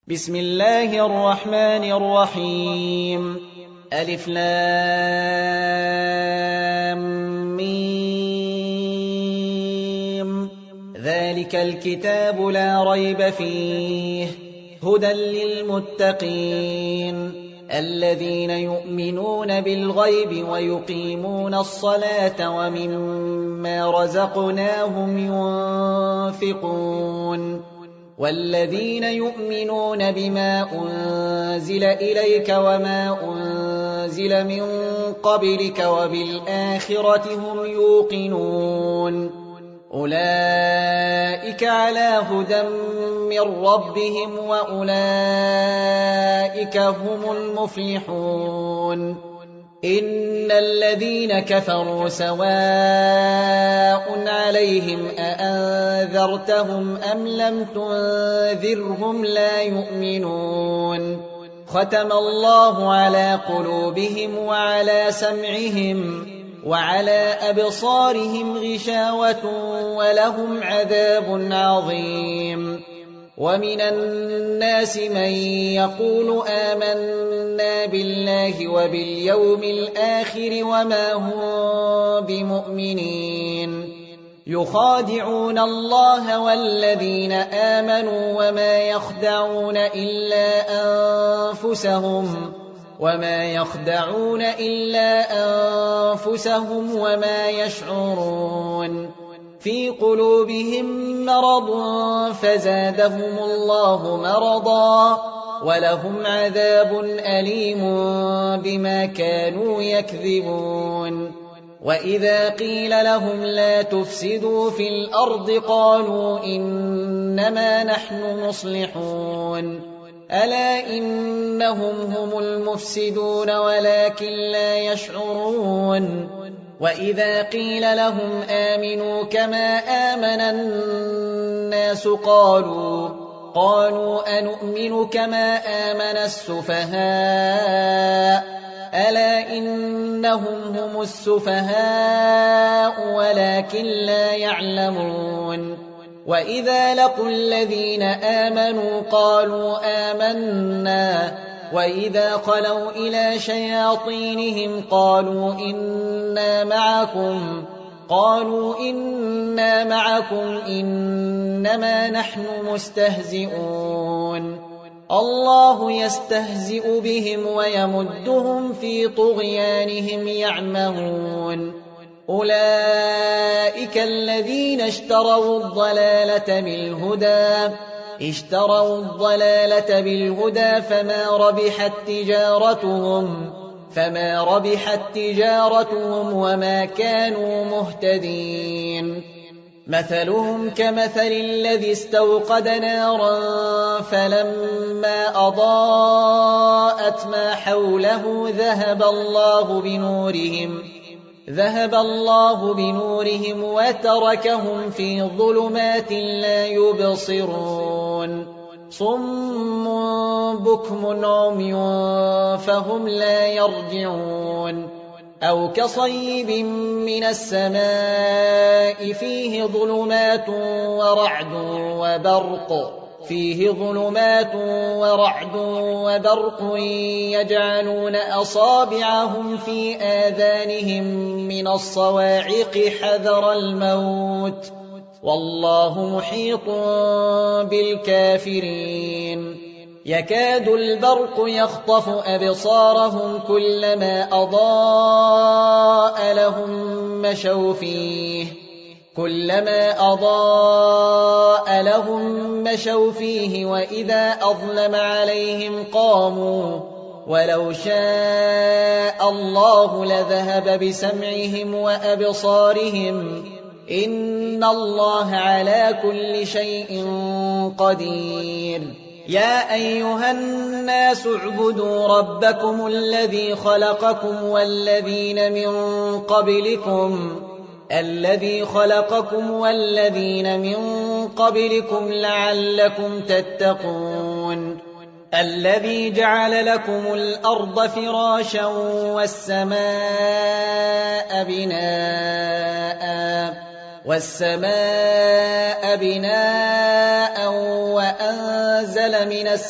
بسم الله الرحمن الرحيم ألف لام ميم ذلك الكتاب لا ريب فيه هدى للمتقين الذين يؤمنون بالغيب ويقيمون الصلاة ومما رزقناهم ينفقون والذين يؤمنون بما أنزل إليك وما أنزل من قبلك وبالآخرة هم يوقنون أولئك على هدى من ربهم وأولئك هم المفلحون إن الذين كفروا سواء عليهم أأنذرتهم أم لم تنذرهم لا يؤمنون ختم الله على قلوبهم وعلى سمعهم وعلى أبصارهم غشاوة ولهم عذاب عظيم ومن الناس من يقول آمنا بالله وباليوم الآخر وما هم بمؤمنين يخادعون الله والذين آمنوا وما يخدعون إلا أنفسهم وما يشعرون في قلوبهم مرض فزادهم الله مرضا ولهم عذاب أليم بما كانوا يكذبون وإذا قيل لهم لا تفسدوا في الأرض قالوا إنما نحن مصلحون ألا إنهم هم المفسدون ولكن لا يشعرون وإذا قيل لهم آمنوا كما آمن الناس قالوا أنؤمن كما آمن السفهاء ألا إنهم هم السفهاء ولكن لا يعلمون وإذا لقوا الذين آمنوا قالوا آمنا وإذا خلوا إلى شياطينهم قالوا إنا معكم إنما نحن مستهزئون الله يستهزئ بهم ويمدهم في طغيانهم يعمهون أولئك الذين اشتروا الضلالة بالهدى فما ربحت تجارتهم وما كانوا مهتدين مثلهم كمثل الذي استوقد نارا فلما أضاءت ما حوله ذهب الله بنورهم وتركهم في ظلمات لا يبصرون صم بكم عمي فهم لا يرجعون أو كصيب من السماء فيه ظلمات ورعد وبرق يجعلون أصابعهم في آذانهم من الصواعق حذر الموت والله محيط بالكافرين يكاد البرق يخطف أبصارهم كلما أضاء لهم مشوا فيه وإذا أظلم عليهم قاموا ولو شاء الله لذهب بسمعهم وأبصارهم إن الله على كل شيء قدير يا أيها الناس اعبدوا ربكم الذي خلقكم والذين من قبلكم لعلكم تتقون الذي جعل لكم الأرض فراشا والسماء بناء والسماء بناء وأنزل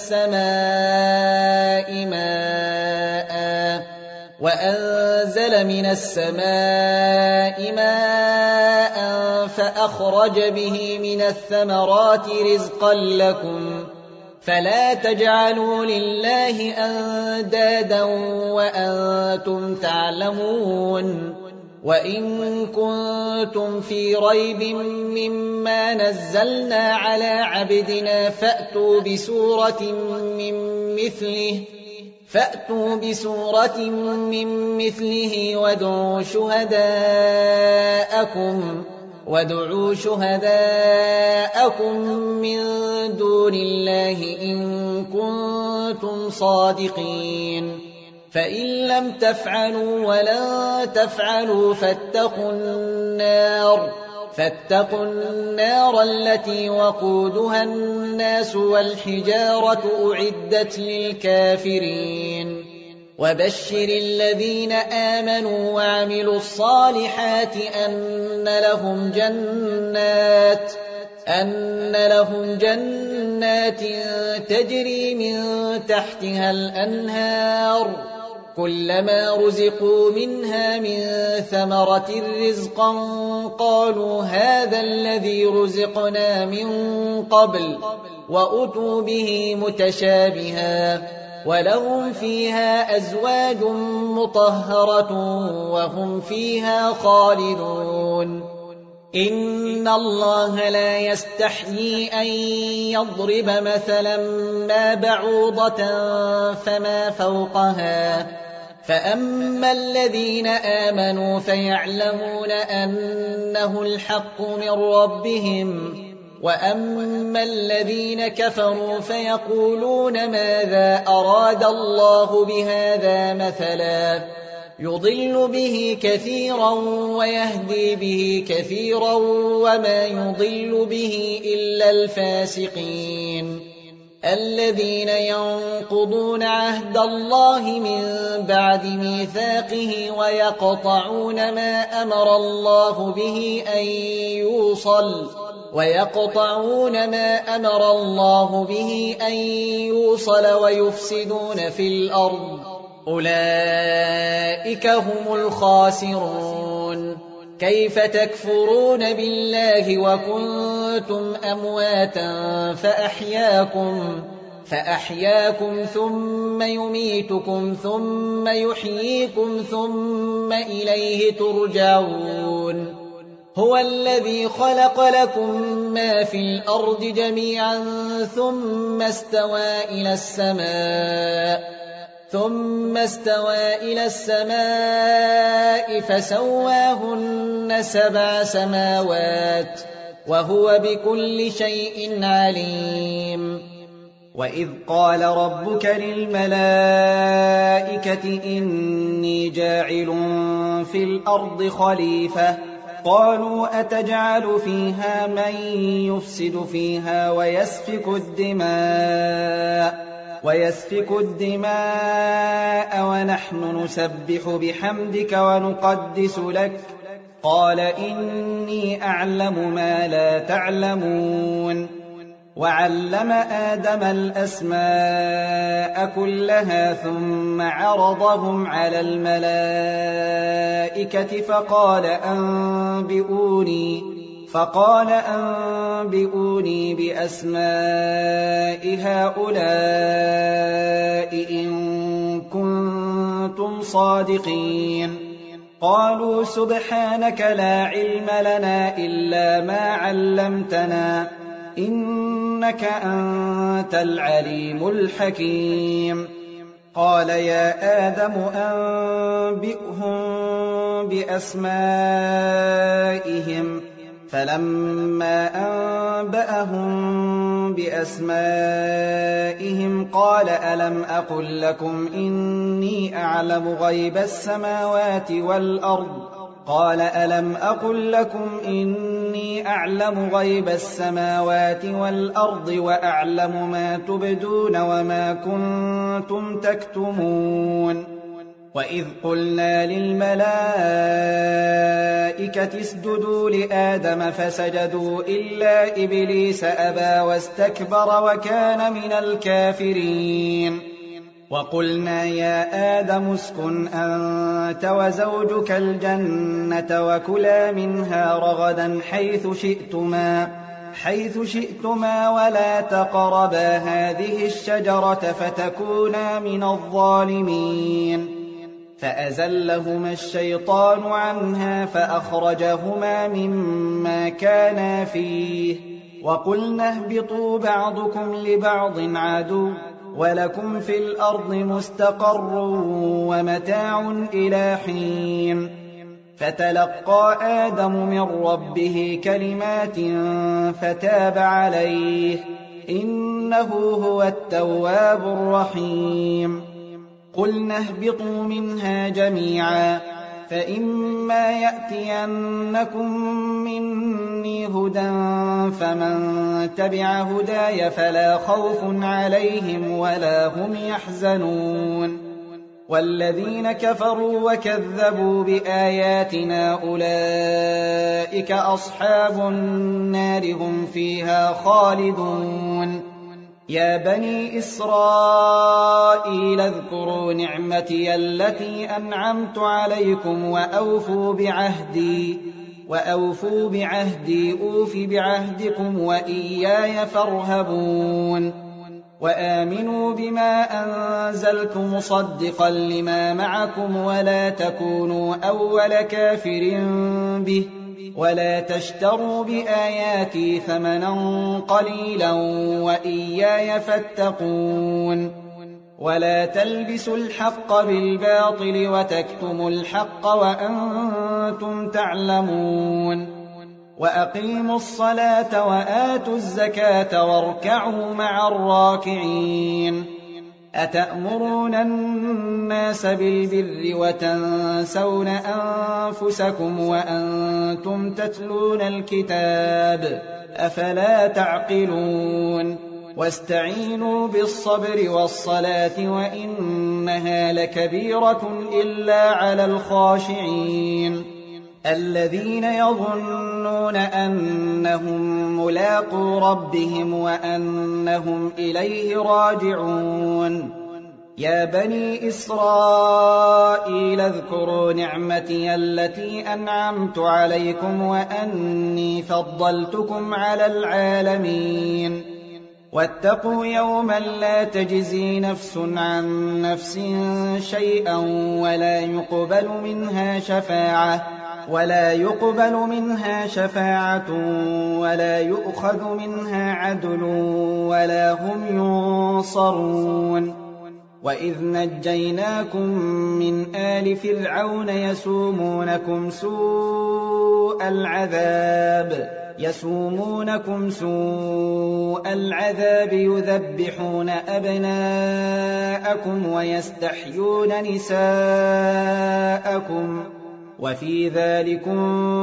من السماء ماء فأخرج به من الثمرات رزقا لكم فلا تجعلوا لله أندادا وأنتم تعلمون وإن كنتم في ريب مما نزلنا على عبدنا فأتوا بسورة من مثله وادعوا شهداءكم من دون الله إن كنتم صادقين فإن لم تفعلوا ولن تفعلوا فاتقوا النار التي وقودها الناس والحجارة أعدت للكافرين وبشر الذين آمنوا وعملوا الصالحات أن لهم جنات تجري من تحتها الأنهار كلما رزقوا منها من ثمرة رزقا قالوا هذا الذي رزقنا من قبل وأتوا به متشابها ولهم فيها أزواج مطهرة وهم فيها خالدون إن الله لا يستحيي أن يضرب مثلا ما بعوضة فما فوقها فأما الذين آمنوا فيعلمون أنه الحق من ربهم وأما الذين كفروا فيقولون ماذا أراد الله بهذا مثلا يضل به كثيرا ويهدي به كثيرا وما يضل به إلا الفاسقين الذين ينقضون عهد الله من بعد ميثاقه ويقطعون ما أمر الله به أن يوصل ويفسدون في الأرض أولئك هم الخاسرون كيف تكفرون بالله وكنتم أمواتا فأحياكم ثم يميتكم ثم يحييكم ثم إليه ترجعون هو الذي خلق لكم ما في الأرض جميعا ثم استوى إلى السماء فسواهن 7 سماوات وهو بكل شيء عليم وإذ قال ربك للملائكة إني جاعل في الأرض خليفة قالوا أتجعل فيها من يفسد فيها ويسفك الدماء ونحن نسبح بحمدك ونقدس لك قال إني أعلم ما لا تعلمون وعلم آدم الأسماء كلها ثم عرضهم على الملائكة فقال أنبئوني بأسماء هؤلاء إن كنتم صادقين قالوا سبحانك لا علم لنا إلا ما علمتنا إنك أنت العليم الحكيم قال يا آدم أنبئهم بأسمائهم فلما أنبأهم بأسمائهم قال ألم أقل لكم إني أعلم غيب السماوات والأرض قال ألم أقل لكم إني أعلم غيب السماوات والأرض وأعلم ما تبدون وما كنتم تكتمون وإذ قلنا للملائكة اسجدوا لآدم فسجدوا إلا إبليس أبى واستكبر وكان من الكافرين وقلنا يا آدم اسكن أنت وزوجك الجنة وكلا منها رغدا حيث شئتما ولا تقربا هذه الشجرة فتكونا من الظالمين فأزلهما الشيطان عنها فأخرجهما مما كانا فيه وقلنا اهبطوا بعضكم لبعض عدو ولكم في الأرض مستقر ومتاع إلى حين فتلقى آدم من ربه كلمات فتاب عليه إنه هو التواب الرحيم قلنا اهبطوا منها جميعا فإما يأتينكم مني هدى فمن تبع هداي فلا خوف عليهم ولا هم يحزنون والذين كفروا وكذبوا بآياتنا أولئك أصحاب النار هم فيها خالدون يا بني إسرائيل اذكروا نعمتي التي أنعمت عليكم وأوفوا بعهدي أوف بعهدكم وإياي فارهبون وآمنوا بما أنزلت مصدقا لما معكم ولا تكونوا أول كافر به ولا تشتروا بآياتي ثمنا قليلا وإياي فاتقون ولا تلبسوا الحق بالباطل وتكتموا الحق وأنتم تعلمون وأقيموا الصلاة وآتوا الزكاة واركعوا مع الراكعين أتأمرون الناس بالبر وتنسون أنفسكم وأنتم تتلون الكتاب أفلا تعقلون واستعينوا بالصبر والصلاة وإنها لكبيرة إلا على الخاشعين الذين يظنون أنهم ملاقو ربهم وأنهم إليه راجعون يا بني إسرائيل اذكروا نعمتي التي أنعمت عليكم وأني فضلتكم على العالمين واتقوا يوما لا تجزي نفس عن نفس شيئا ولا يقبل منها شفاعة ولا يؤخذ منها عدل ولا هم ينصرون وإذ نجيناكم من آل فرعون يسومونكم سوء العذاب يذبحون أبناءكم ويستحيون نساءكم وفي ذلكم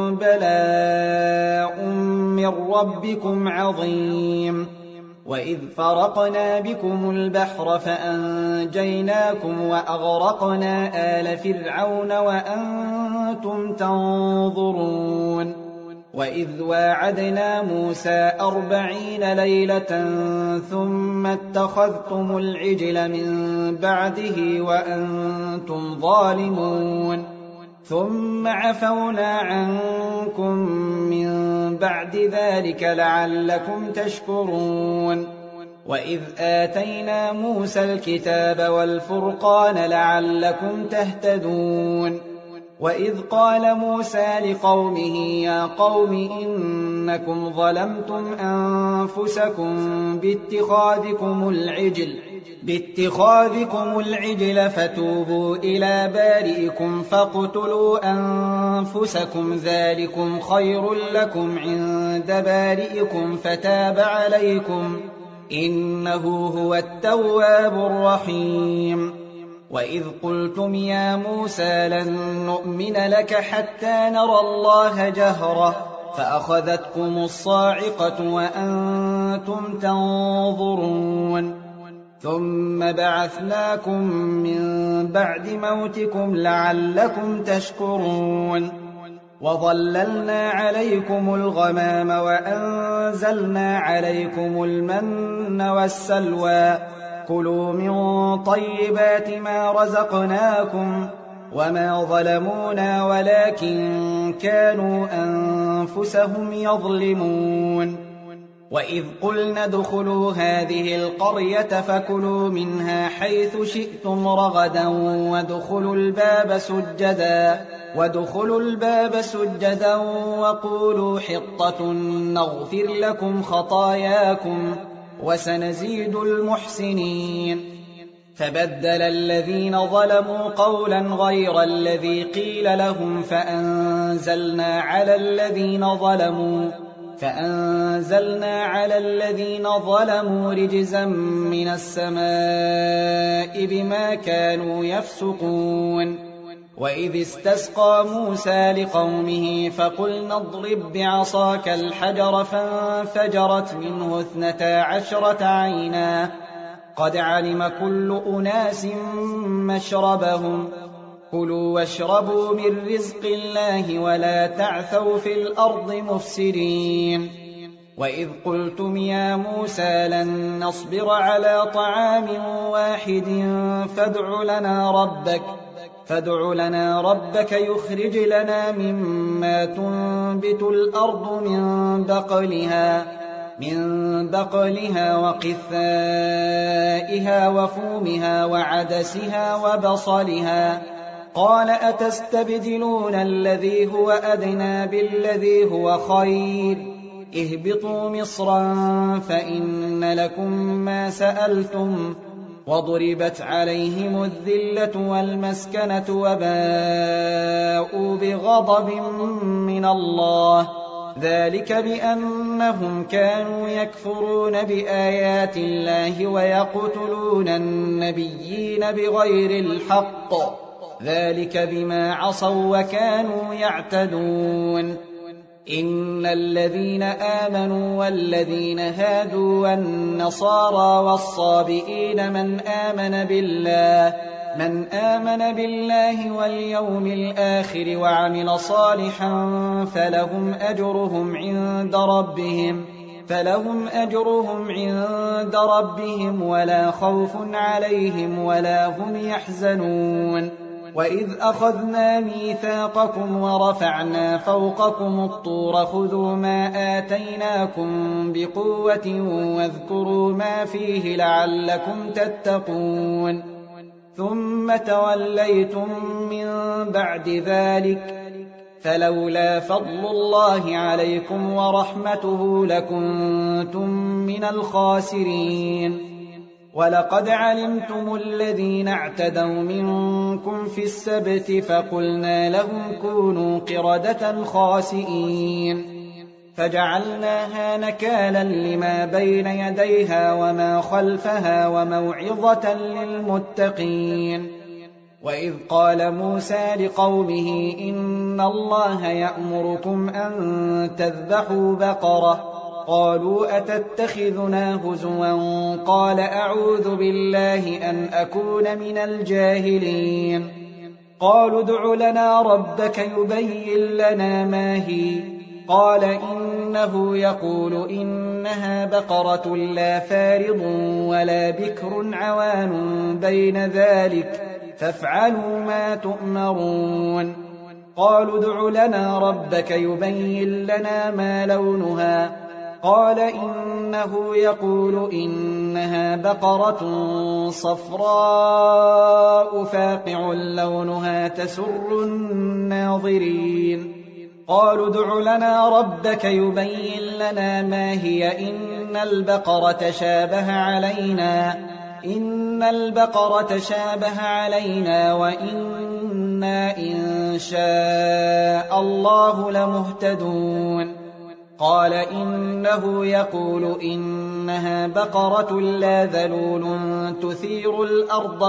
بلاء من ربكم عظيم وإذ فرقنا بكم البحر فأنجيناكم وأغرقنا آل فرعون وأنتم تنظرون وإذ واعدنا موسى 40 ليلة ثم اتخذتم العجل من بعده وأنتم ظالمون ثم عفونا عنكم من بعد ذلك لعلكم تشكرون وإذ آتينا موسى الكتاب والفرقان لعلكم تهتدون وإذ قال موسى لقومه يا قوم إنكم ظلمتم أنفسكم باتخاذكم العجل فتوبوا إلى بارئكم فاقتلوا أنفسكم ذلكم خير لكم عند بارئكم فتاب عليكم إنه هو التواب الرحيم وإذ قلتم يا موسى لن نؤمن لك حتى نرى الله جهرة فأخذتكم الصاعقة وأنتم تنظرون ثم بعثناكم من بعد موتكم لعلكم تشكرون وظللنا عليكم الغمام وأنزلنا عليكم المن والسلوى كلوا من طيبات ما رزقناكم وما ظلمونا ولكن كانوا أنفسهم يظلمون وإذ قلنا ادخلوا هذه القرية فكلوا منها حيث شئتم رغدا وادخلوا الباب سجدا وقولوا حطة نغفر لكم خطاياكم وسنزيد المحسنين فبدل الذين ظلموا قولا غير الذي قيل لهم فأنزلنا على الذين ظلموا رجزا من السماء بما كانوا يفسقون وإذ استسقى موسى لقومه فقلنا اضرب بعصاك الحجر فانفجرت منه 12 عينا قد علم كل أناس مشربهم كلوا واشربوا من رزق الله ولا تعثوا في الأرض مفسدين وإذ قلتم يا موسى لن نصبر على طعام واحد فادع لنا ربك يخرج لنا مما تنبت الأرض من بقلها وقثائها وفومها وعدسها وبصلها قال أتستبدلون الذي هو أدنى بالذي هو خير اهبطوا مصرا فإن لكم ما سألتم وضربت عليهم الذلة والمسكنة وباءوا بغضب من الله ذلك بأنهم كانوا يكفرون بآيات الله ويقتلون النبيين بغير الحق ذلك بما عصوا وكانوا يعتدون إن الذين آمنوا والذين هادوا والنصارى والصابئين من آمن بالله واليوم الآخر وعمل صالحا فلهم أجرهم عند ربهم ولا خوف عليهم ولا هم يحزنون وإذ أخذنا ميثاقكم ورفعنا فوقكم الطور خذوا ما آتيناكم بقوة واذكروا ما فيه لعلكم تتقون ثم توليتم من بعد ذلك فلولا فضل الله عليكم ورحمته لكنتم من الخاسرين ولقد علمتم الذين اعتدوا منكم في السبت فقلنا لهم كونوا قردة خاسئين فجعلناها نكالا لما بين يديها وما خلفها وموعظة للمتقين وإذ قال موسى لقومه إن الله يأمركم أن تذبحوا بقرة قالوا أتتخذنا هزوا قال أعوذ بالله أن أكون من الجاهلين قالوا ادع لنا ربك يبين لنا ما هي قال إنه يقول إنها بقرة لا فارض ولا بكر عوان بين ذلك فافعلوا ما تؤمرون قالوا ادع لنا ربك يبين لنا ما لونها قال إنه يقول إنها بقرة صفراء فاقع لونها تسر الناظرين قالوا ادع لنا ربك يبين لنا ما هي إن البقرة شابه علينا وإنا إن شاء الله لمهتدون قال إنه يقول إنها بقرة لا ذلول تثير الأرض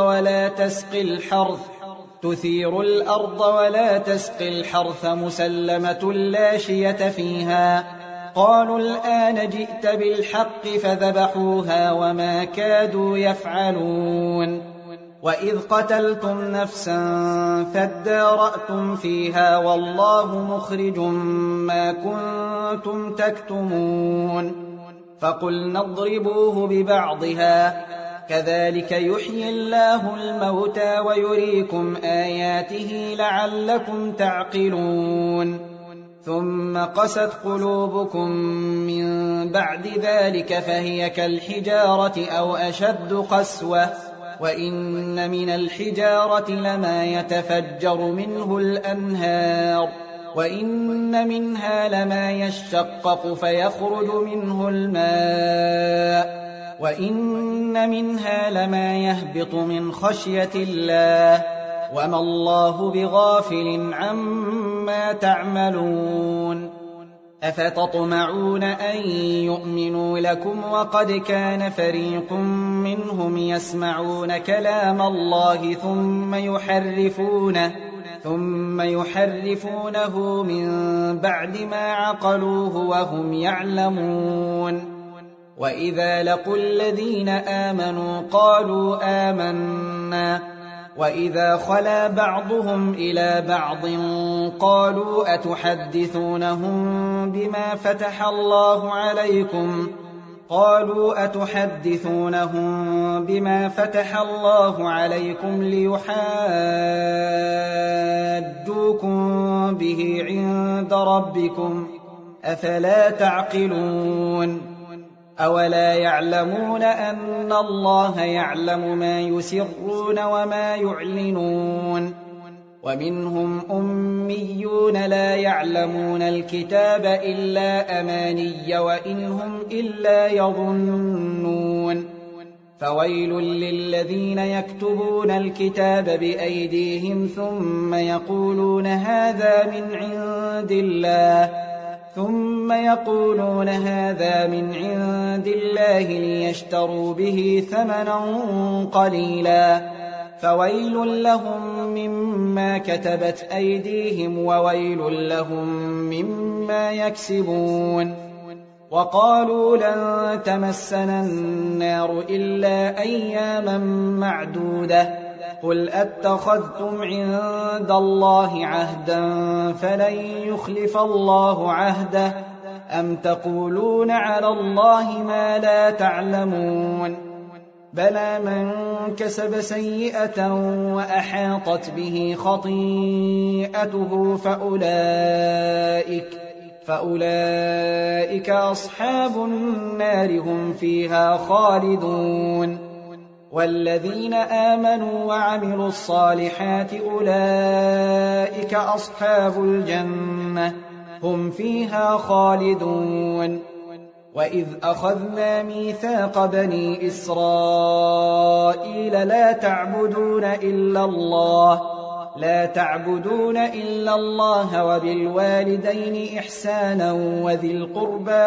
ولا تسقي الحرث مسلمة لا شية فيها قالوا الآن جئت بالحق فذبحوها وما كادوا يفعلون وإذ قتلتم نفسا فادارأتم فيها والله مخرج ما كنتم تكتمون فقلنا اضربوه ببعضها كذلك يحيي الله الموتى ويريكم آياته لعلكم تعقلون ثم قست قلوبكم من بعد ذلك فهي كالحجارة أو أشد قسوة وإن من الحجارة لما يتفجر منه الأنهار وإن منها لما يشقق فيخرج منه الماء وإن منها لما يهبط من خشية الله وما الله بغافل عما تعملون أفتطمعون أن يؤمنوا لكم وقد كان فريق منهم يسمعون كلام الله ثم يحرفونه من بعد ما عقلوه وهم يعلمون وإذا لقوا الذين آمنوا قالوا آمنا وإذا خلا بعضهم إلى بعض قالوا أتحدثونهم بما فتح الله عليكم ليحاجوكم به عند ربكم أفلا تعقلون أولا يعلمون أن الله يعلم ما يسرون وما يعلنون ومنهم أميون لا يعلمون الكتاب إلا أماني وإنهم إلا يظنون فويل للذين يكتبون الكتاب بأيديهم ثم يقولون هذا من عند الله ليشتروا به ثمنا قليلا فويل لهم مما كتبت أيديهم وويل لهم مما يكسبون وقالوا لن تمسنا النار إلا أياما معدودة قل أتخذتم عند الله عهدا فلن يخلف الله عهده أم تقولون على الله ما لا تعلمون بلى من كسب سيئة وأحاطت به خطيئته فأولئك أصحاب النار هم فيها خالدون والذين آمنوا وعملوا الصالحات أولئك أصحاب الجنة هم فيها خالدون وإذ أخذنا ميثاق بني إسرائيل لا تعبدون إلا الله وبالوالدين إحسانا وذي القربى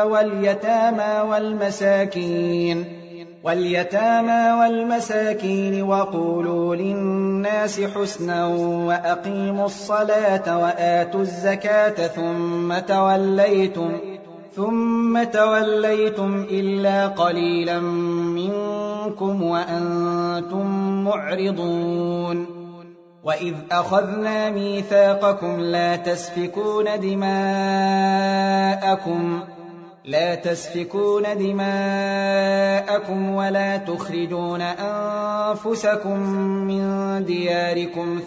واليتامى والمساكين وقولوا للناس حسنا وأقيموا الصلاة وآتوا الزكاة ثم توليتم إلا قليلا منكم وأنتم معرضون وإذ أخذنا ميثاقكم لا تسفكون دماءكم ولا تخرجون أنفسكم من دياركم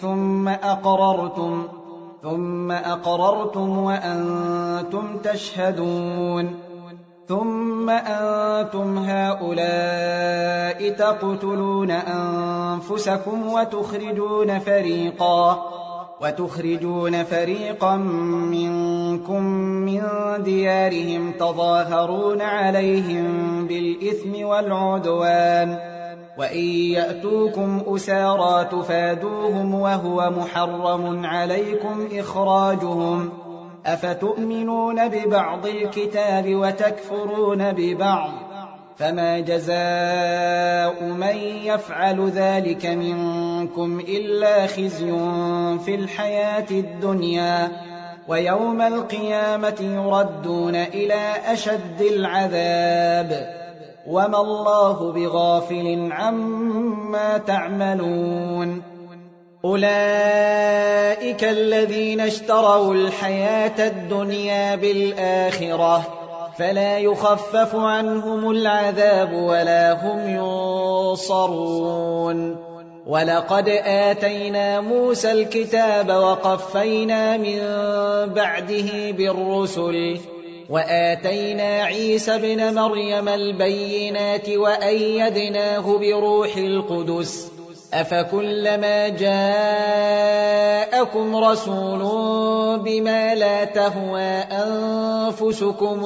ثم أقررتم وأنتم تشهدون ثم أنتم هؤلاء تقتلون أنفسكم وتخرجون فريقا منكم من ديارهم تظاهرون عليهم بالإثم والعدوان وإن يأتوكم أسارى تفادوهم وهو محرم عليكم إخراجهم أفتؤمنون ببعض الكتاب وتكفرون ببعض فما جزاء من يفعل ذلك منكم إلا خزي في الحياة الدنيا ويوم القيامة يردون إلى أشد العذاب وما الله بغافل عما تعملون أولئك الذين اشتروا الحياة الدنيا بالآخرة فلا يخفف عنهم العذاب ولا هم ينصرون ولقد آتينا موسى الكتاب وقفينا من بعده بالرسل وآتينا عيسى ابن مريم البينات وأيدناه بروح القدس أفكلما جاءكم رسول بما لا تهوى أنفسكم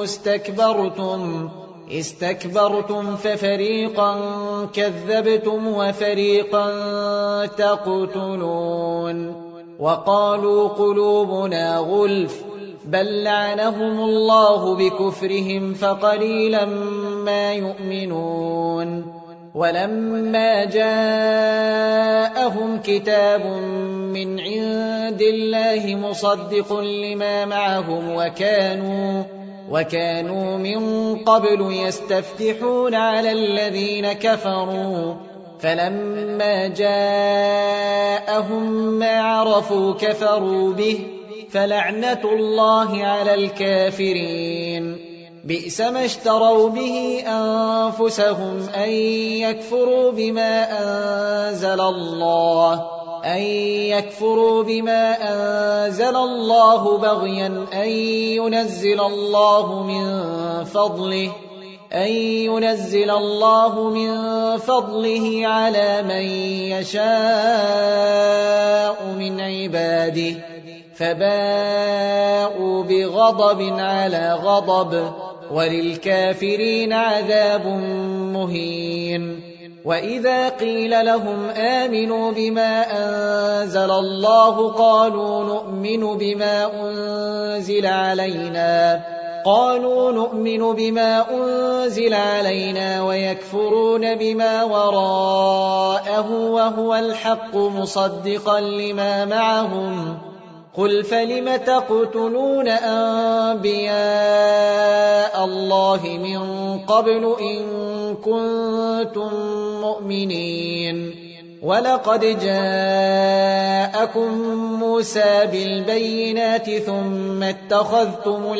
استكبرتم ففريقا كذبتم وفريقا تقتلون وقالوا قلوبنا غلف بل لعنهم الله بكفرهم فقليلا ما يؤمنون ولما جاءهم كتاب من عند الله مصدق لما معهم وكانوا من قبل يستفتحون على الذين كفروا فلما جاءهم ما عرفوا كفروا به فلعنة الله على الكافرين بئس ما اشتروا به أنفسهم أن يكفروا بما أنزل الله بغيا أن ينزل الله من فضله على من يشاء من عباده فباءوا بغضب على غضب وللكافرين عذاب مهين وإذا قيل لهم آمنوا بما أنزل الله قالوا نؤمن بما أنزل علينا ويكفرون بما وراءه وهو الحق مصدقا لما معهم قل فلم تقتلون أنبياء الله من قبل إن كنتم مؤمنين ولقد جاءكم موسى بالبينات ثم اتخذتم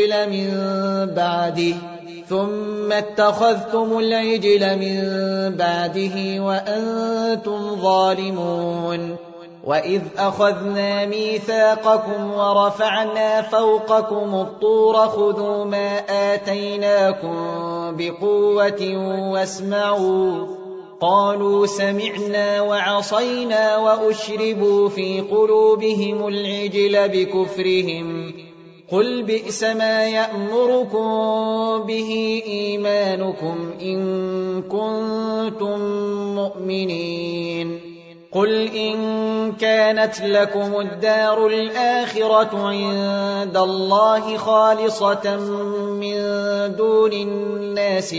العجل من بعده وأنتم ظالمون وإذ أخذنا ميثاقكم ورفعنا فوقكم الطور خذوا ما آتيناكم بقوة واسمعوا قالوا سمعنا وعصينا وأشربوا في قلوبهم العجل بكفرهم قل بئس ما يأمركم به إيمانكم إن كنتم مؤمنين قل إن كانت لكم الدار الآخرة عند الله خالصة من دون الناس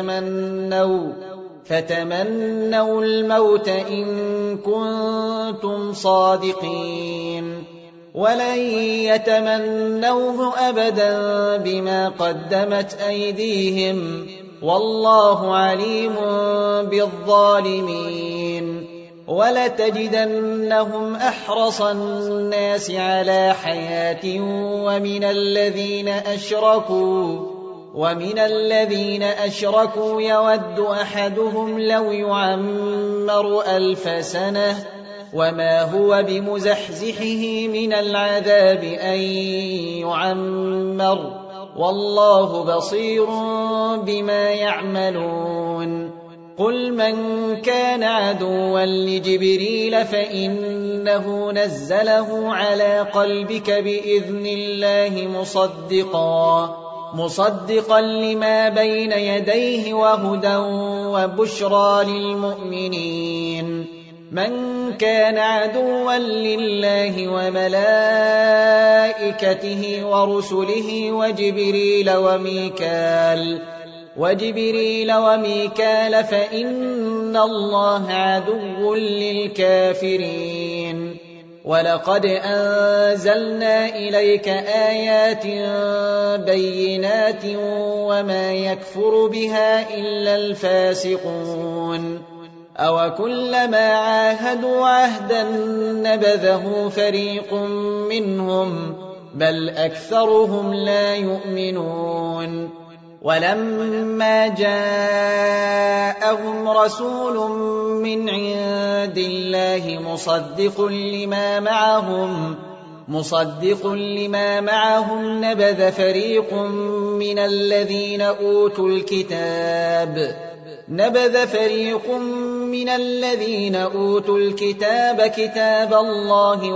فتمنوا الموت إن كنتم صادقين ولن يتمنوه أبدا بما قدمت أيديهم والله عليم بالظالمين ولتجدنهم أحرص الناس على حياة ومن الذين أشركوا يود أحدهم لو يعمر 1000 سنة وما هو بمزحزحه من العذاب أن يعمر والله بصير بما يعملون قل من كان عدوا لجبريل فإنه نزله على قلبك بإذن الله مصدقا لما بين يديه وهدى وبشرى للمؤمنين من كان عدوا لله وملائكته ورسله وجبريل وميكال فإن الله عدو للكافرين ولقد أنزلنا إليك آيات بينات وما يكفر بها إلا الفاسقون أو كلما عاهدوا عهدا نبذه فريق منهم بل أكثرهم لا يؤمنون ولما جاءهم رسول من عند الله مصدق لما معهم نبذ فريق من الذين أوتوا الكتاب كتاب الله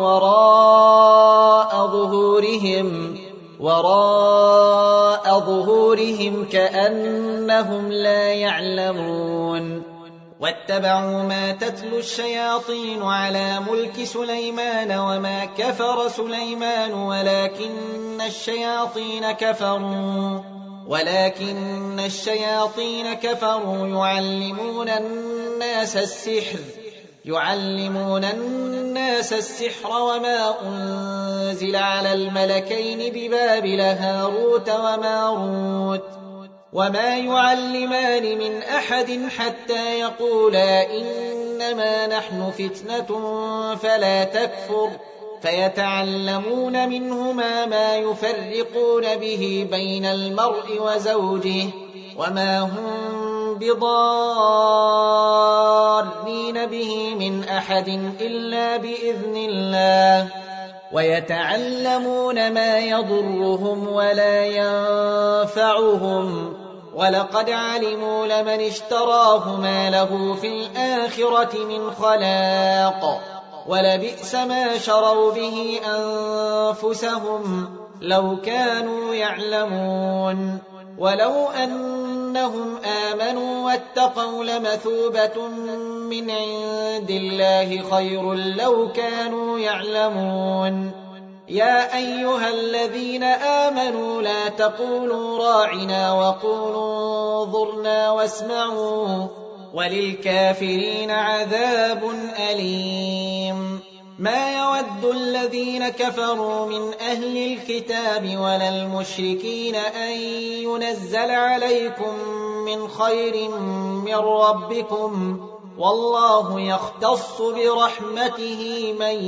وراء ظهورهم كأنهم لا يعلمون واتبعوا ما تتلو الشياطين على ملك سليمان وما كفر سليمان ولكن الشياطين كفروا يعلمون الناس السحر وما أنزل على الملكين ببابل هاروت وماروت وما يعلمان من أحد حتى يقولا إنما نحن فتنة فلا تكفر فيتعلمون منهما ما يفرقون به بين المرء وزوجه وما هم بضارين به من أحد إلا بإذن الله ويتعلمون ما يضرهم ولا ينفعهم ولقد علموا لمن اشتراه ما له في الآخرة من خلاق ولبئس ما شروا به أنفسهم لو كانوا يعلمون ولو أنهم آمنوا واتقوا لمثوبة من عند الله خير لو كانوا يعلمون يا أيها الذين آمنوا لا تقولوا راعنا وقولوا انظرنا واسمعوا وللكافرين عذاب أليم ما يود الذين كفروا من أهل الكتاب ولا المشركين أن ينزل عليكم من خير من ربكم والله يختص برحمته من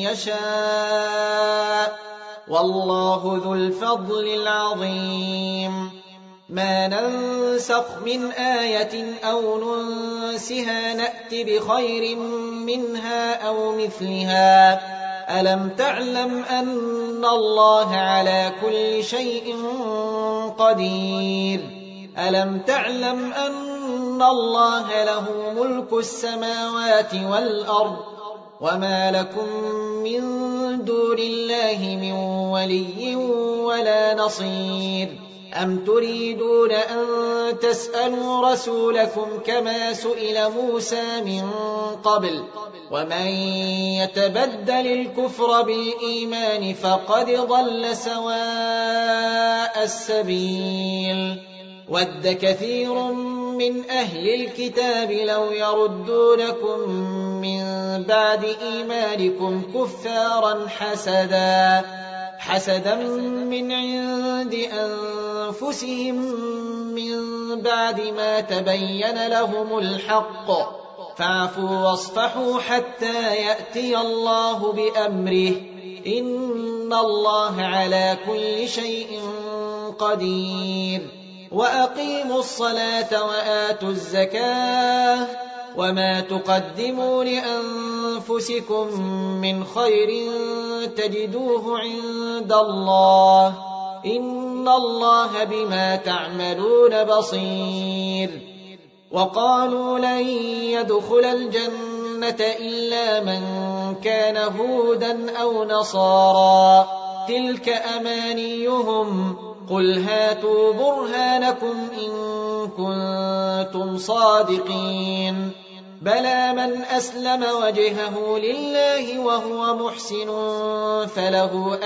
يشاء والله ذو الفضل العظيم ما ننسخ من آية أو ننسها نأت بخير منها أو مثلها ألم تعلم أن الله على كل شيء قدير ألم تعلم أن الله له ملك السماوات والأرض وما لكم من دون الله من ولي ولا نصير أم تريدون أن تسألوا رسولكم كما سئل موسى من قبل ومن يتبدل الكفر بالإيمان فقد ضل سواء السبيل ود كثير من أهل الكتاب لو يردونكم من بعد إيمانكم كفارا حسدا من عند أنفسهم من بعد ما تبين لهم الحق فاعفوا واصفحوا حتى يأتي الله بأمره إن الله على كل شيء قدير وأقيموا الصلاة وآتوا الزكاة وما تقدموا لأنفسكم من خير تجدوه عند الله إن الله بما تعملون بصير وقالوا لن يدخل الجنة إلا من كان هودا أو نصارى تلك أمانيهم قل هاتوا برهانكم إن كنتم صادقين بلى من أسلم وجهه لله وهو محسن فله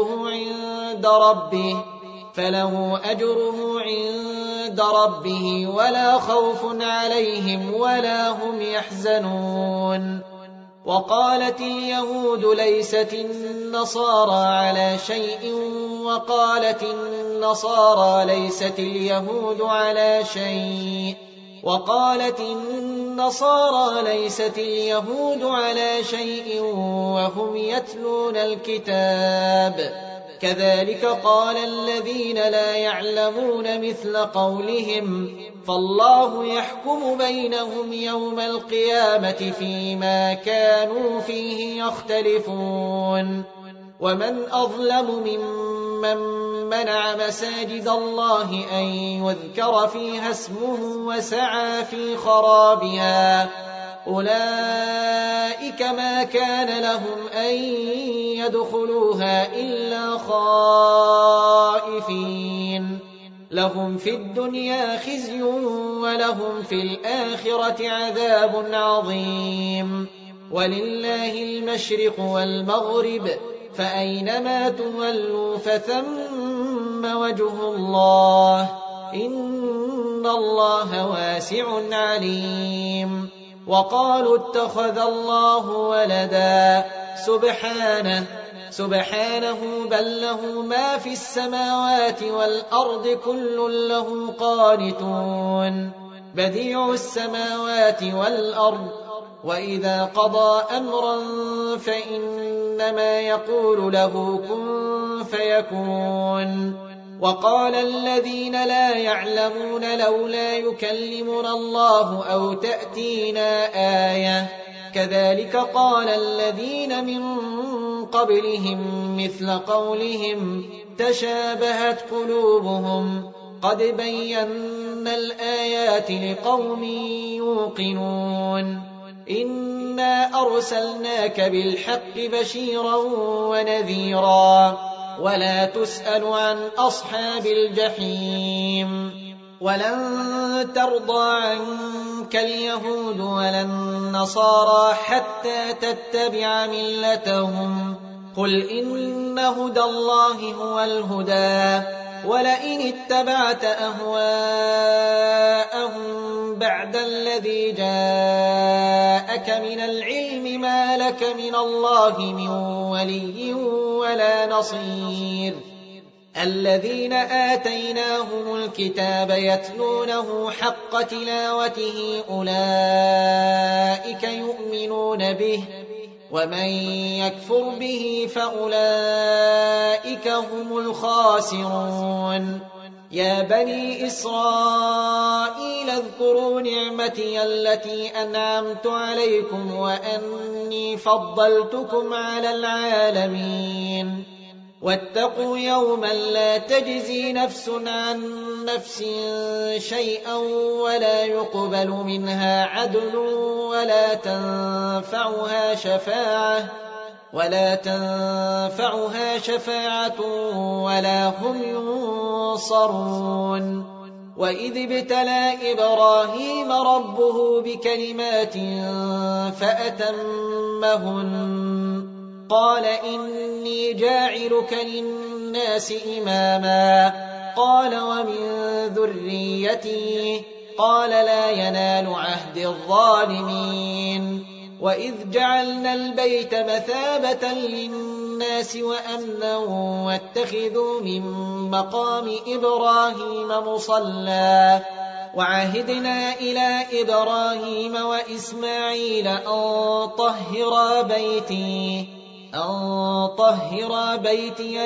أجره عند ربه ولا خوف عليهم ولا هم يحزنون وقالت اليهود ليست النصارى على شيء وقالت النصارى ليست اليهود على شيء وقالت النصارى ليست اليهود على شيء وهم يتلون الكتاب كذلك قال الذين لا يعلمون مثل قولهم فالله يحكم بينهم يوم القيامة فيما كانوا فيه يختلفون ومن أظلم ممن منع مساجد الله أن يذكر فيها اسمه وسعى في خرابها أولئك ما كان لهم أن يدخلوها إلا خائفين لهم في الدنيا خزي ولهم في الآخرة عذاب عظيم ولله المشرق والمغرب فأينما تولوا فثم وجه الله إن الله واسع عليم وقالوا اتخذ الله ولدا سبحانه بل له ما في السماوات والأرض كل له قانتون بديع السماوات والأرض وإذا قضى أمرا فإنما يقول له كن فيكون وقال الذين لا يعلمون لولا يكلمنا الله أو تأتينا آية كذلك قال الذين من قبلهم مثل قولهم تشابهت قلوبهم قد بينا الآيات لقوم يوقنون إنا أرسلناك بالحق بشيرا ونذيرا ولا تسأل عن أصحاب الجحيم ولن ترضى عنك اليهود ولا النصارى حتى تتبع ملتهم قل إن هدى الله هو الهدى ولئن اتبعت أهواءهم بعد الذي جاءك من العلم ما لك من الله من ولي ولا نصير الذين آتيناهم الكتاب يتلونه حق تلاوته أولئك يؤمنون به ومن يكفر به فأولئك هم الخاسرون يا بني إسرائيل اذكروا نعمتي التي أنعمت عليكم وأني فضلتكم على العالمين واتقوا يوما لا تجزي نفس عن نفس شيئا ولا يقبل منها عدل ولا تنفعها شفاعة ولا هم ينصرون وإذ ابتلى إبراهيم ربه بكلمات فأتمهن قال إني جاعلك للناس إماما قال ومن ذريتي قال لا ينال عهد الظالمين وإذ جعلنا البيت مثابة للناس وأمنا واتخذوا من مقام إبراهيم مصلى وعهدنا إلى إبراهيم وإسماعيل أن طهر بيتي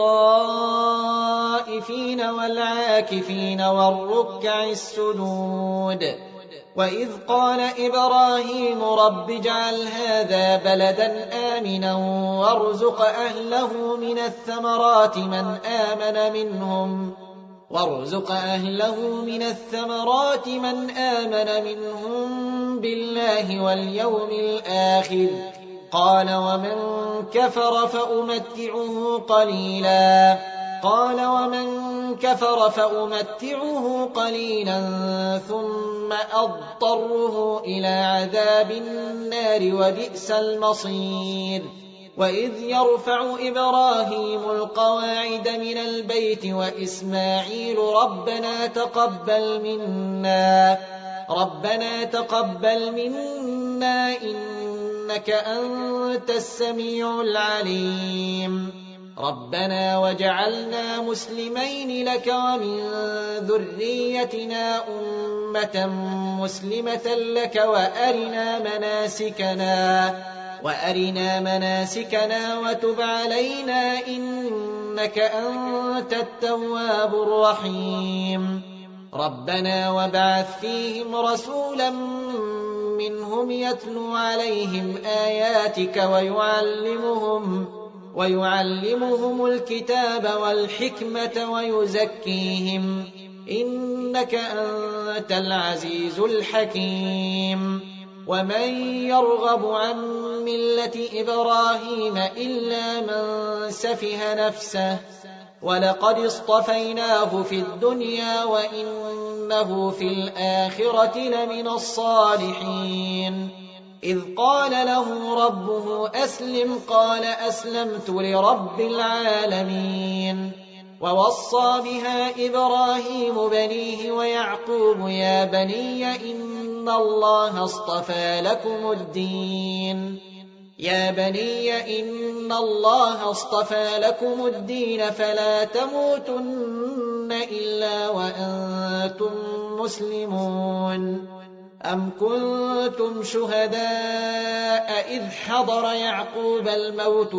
للطائفين والعاكفين والركع السجود وإذ قال إبراهيم رب اجعل هذا بلدا آمنا وارزق أهله من الثمرات من آمن منهم بالله واليوم الآخر قال ومن كفر فأمتعه قليلا ثم أضطره إلى عذاب النار وبئس المصير وإذ يرفع إبراهيم القواعد من البيت وإسماعيل ربنا تقبل منا إنك إنك أنت السميع العليم ربنا وجعلنا مسلمين لك ومن ذريتنا أمة مسلمة لك وأرنا مناسكنا وتب علينا إنك أنت التواب الرحيم ربنا وابعث فيهم رسولا منهم يتلو عليهم آياتك ويعلمهم الكتاب والحكمة ويزكيهم إنك أنت العزيز الحكيم ومن يرغب عن ملة إبراهيم إلا من سفه نفسه ولقد اصطفيناه في الدنيا وإنه في الآخرة لمن الصالحين إذ قال له ربه أسلم قال أسلمت لرب العالمين ووصى بها إبراهيم بنيه ويعقوب يا بني إن الله اصطفى لكم الدين فلا تموتن إلا وأنتم مسلمون أم كنتم شهداء إذ حضر يعقوب الموت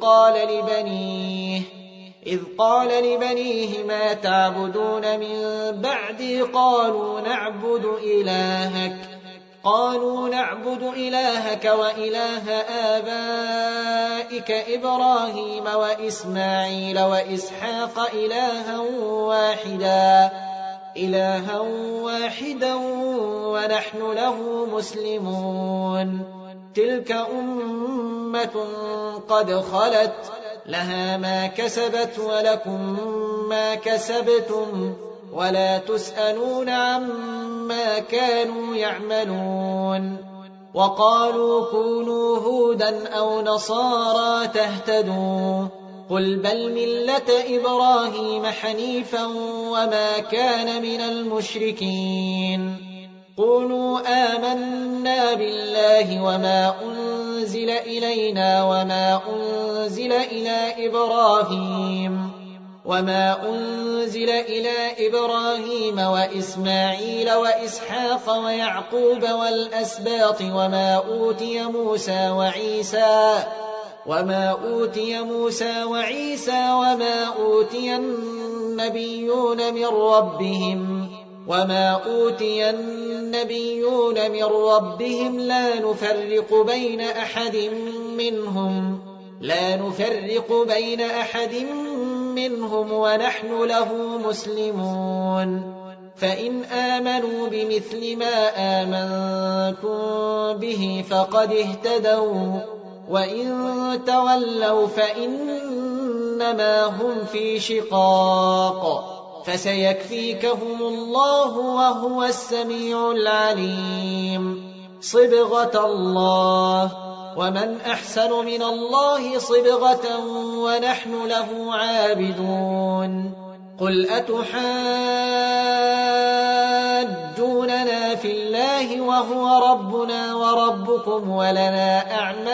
إذ قال لبنيه ما تعبدون من بعدي قالوا نعبد إلهك وإله آبائك إبراهيم وإسماعيل وإسحاق إلها واحدا ونحن له مسلمون تلك أمة قد خلت لها ما كسبت ولكم ما كسبتم ولا تسألون عما كانوا يعملون وقالوا كونوا هودا أو نصارى تهتدوا قل بل ملة إبراهيم حنيفا وما كان من المشركين قولوا آمنا بالله وما أنزل إلينا وما أنزل إلى إبراهيم وإسماعيل وإسحاق ويعقوب والأسباط وما أوتي موسى وعيسى وما أوتي النبيون من ربهم لا نفرق بين أحد منهم ونحن له مسلمون فإن آمنوا بمثل ما آمنتم به فقد اهتدوا وإن تولوا فإنما هم في شقاق فسيكفيكهم الله وهو السميع العليم صبغة الله ومن أحسن من الله صبغة ونحن له عابدون قل أتحاجوننا في الله وهو ربنا وربكم ولنا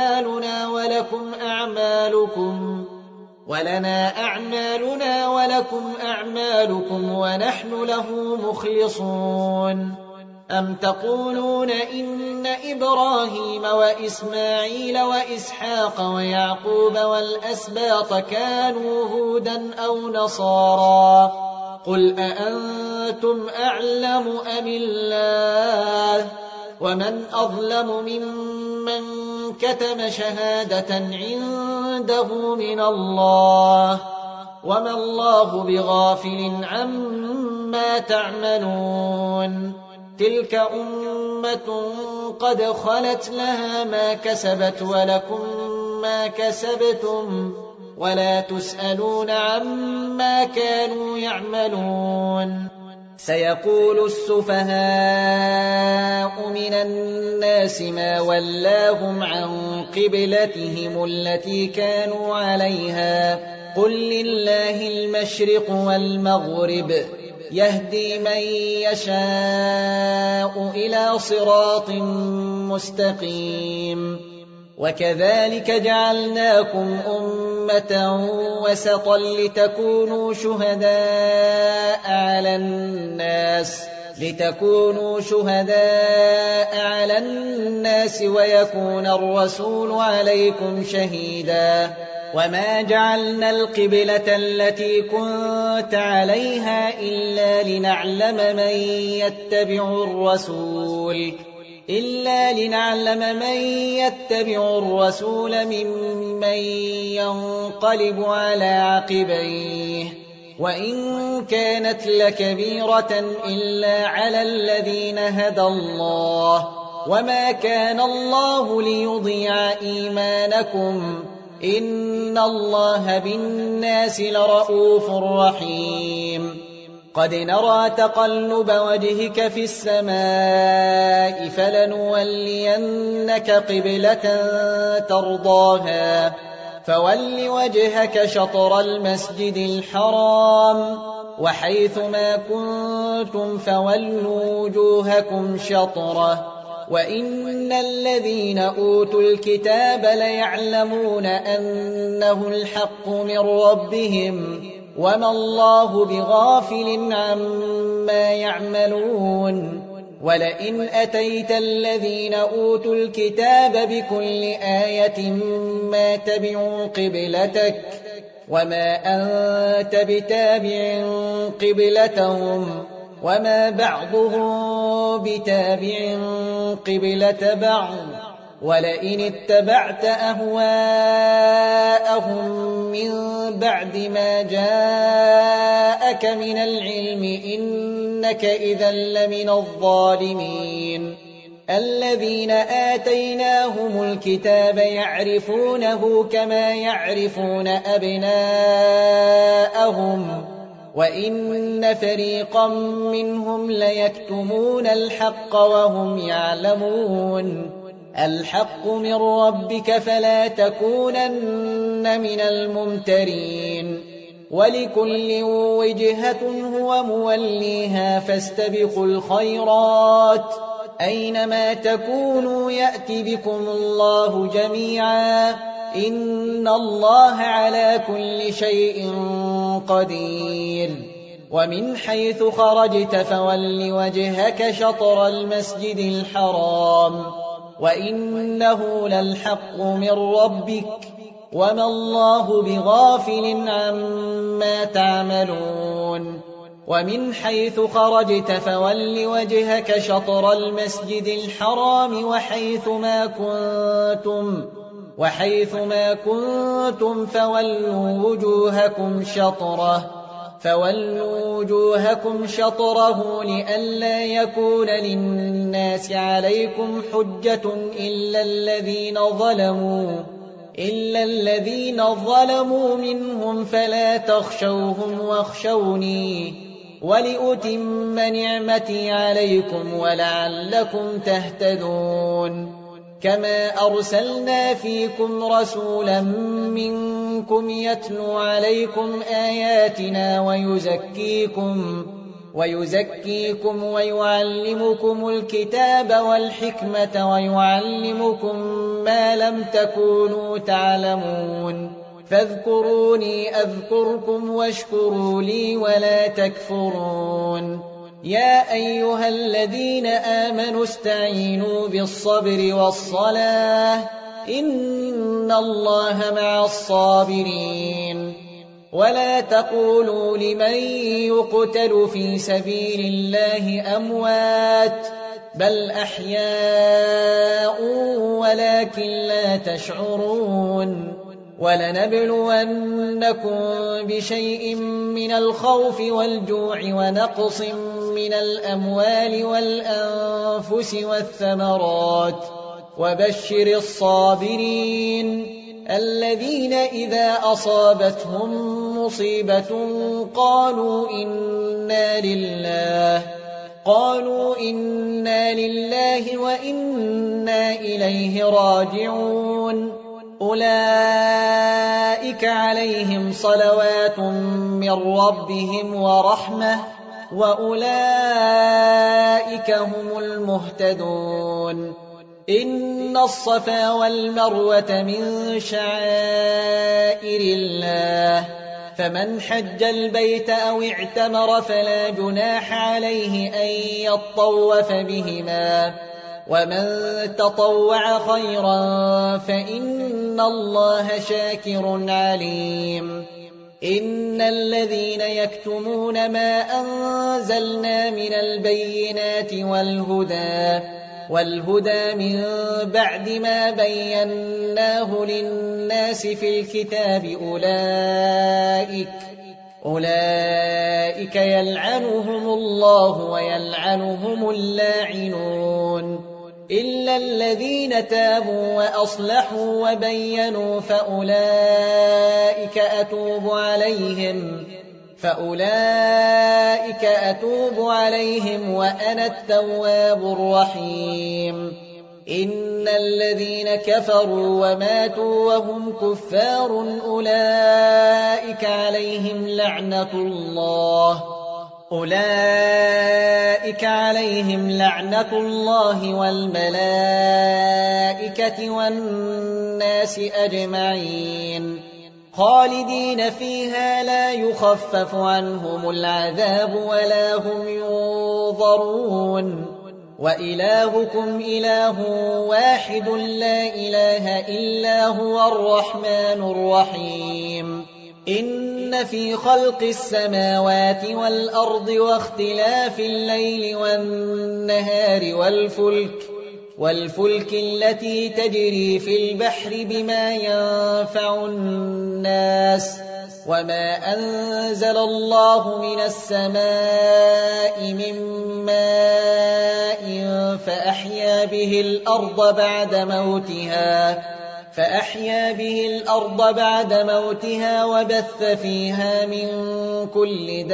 أعمالنا ولكم أعمالكم ونحن له مخلصون أم تقولون إن إبراهيم وإسماعيل وإسحاق ويعقوب والأسباط كانوا هودا أو نصارى قل أأنتم أعلم أم الله ومن أظلم ممن كتم شهادة عنده من الله وما الله بغافل عما تعملون تلك أمة قد خلت لها ما كسبت ولكم ما كسبتم ولا تسألون عما كانوا يعملون سيقول السفهاء من الناس ما ولاهم عن قبلتهم التي كانوا عليها قل لله المشرق والمغرب يهدي من يشاء إلى صراط مستقيم وكذلك جعلناكم أمة وسطا لتكونوا شهداء على الناس ويكون الرسول عليكم شهيدا. وما جعلنا القبلة التي كنت عليها إلا لنعلم من يتبع الرسول ممن ينقلب على عقبيه، وإن كانت لكبيرة إلا على الذين هدى الله، وما كان الله ليضيع إيمانكم، إن الله بالناس لرءوف رحيم. قد نرى تقلب وجهك في السماء فلنولينك قبلة ترضاها، فول وجهك شطر المسجد الحرام، وحيث ما كنتم فولوا وجوهكم شطره، وإن الذين أوتوا الكتاب ليعلمون أنه الحق من ربهم، وما الله بغافل عما يعملون. ولئن أتيت الذين أوتوا الكتاب بكل آية ما تبعوا قبلتك، وما أنت بتابع قبلتهم، وما بعضهم بتابع قبلة بعض. ولئن اتبعت أهواءهم من بعد ما جاءك من العلم إنك إذا لمن الظالمين. الذين آتيناهم الكتاب يعرفونه كما يعرفون أبناءهم، وإن فريقا منهم ليكتمون الحق وهم يعلمون. الحق من ربك فلا تكونن من الممترين. ولكل وجهة هو موليها فاستبقوا الخيرات، أينما تكونوا يأت بكم الله جميعا، إن الله على كل شيء قدير. ومن حيث خرجت فول وجهك شطر المسجد الحرام، وإنه للحق من ربك، وما الله بغافل عما تعملون. ومن حيث خرجت فول وجهك شطر المسجد الحرام وحيث ما كنتم فولوا وجوهكم شطره لئلا يكون للناس عليكم حجة إلا الذين ظلموا منهم، فلا تخشوهم واخشوني ولأتم نعمتي عليكم ولعلكم تهتدون. كما أرسلنا فيكم رسولا منكم يتلو عليكم آياتنا ويزكيكم ويعلمكم الكتاب والحكمة ويعلمكم ما لم تكونوا تعلمون. فاذكروني أذكركم واشكروا لي ولا تكفرون. يا أيها الذين آمنوا استعينوا بالصبر والصلاة، إن الله مع الصابرين. ولا تقولوا لمن يقتل في سبيل الله أموات، بل أحياء ولكن لا تشعرون. ولنبلونكم بشيء من الخوف والجوع ونقص من الأموال والأنفس والثمرات، وبشر الصابرين الذين إذا أصابتهم مصيبة قالوا إنا لله وإنا إليه راجعون. أولئك عليهم صلوات من ربهم ورحمة، وأولئك هم المهتدون. إن الصفا والمروة من شعائر الله فمن حج البيت أو اعتمر فلا جناح عليه أن يطوف بهما ومن تطوع خيرا فإن الله شاكر عليم إن الذين يكتمون ما أنزلنا من البينات والهدى من بعد ما بيناه للناس في الكتاب أولئك يلعنهم الله ويلعنهم اللاعنون إلا الذين تابوا وأصلحوا وبينوا فأولئك أتوب عليهم وأنا التواب الرحيم إن الذين كفروا وماتوا وهم كفار أولئك عليهم لعنة الله والملائكة والناس أجمعين خالدين فيها لا يخفف عنهم العذاب ولا هم ينظرون وإلهكم إله واحد لا إله إلا هو الرحمن الرحيم إن في خلق السماوات والأرض واختلاف الليل والنهار والفلك التي تجري في البحر بما ينفع الناس وما أنزل الله من السماء من ماء فأحيا به الأرض بعد موتها وبث فيها من كل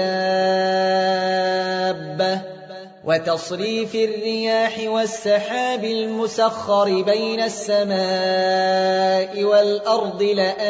دابة وتصريف الرياح والسحاب المسخر بين السماء والأرض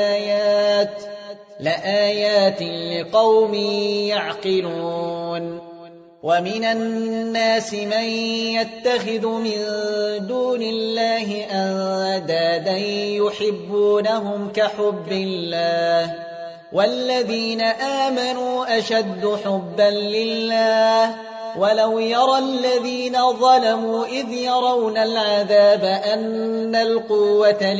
لآيات لقوم يعقلون ومن الناس من يتخذ من دون الله أندادا يحبونهم كحب الله والذين آمنوا أشد حبا لله ولو يرى الذين ظلموا إذ يرون العذاب أن القوة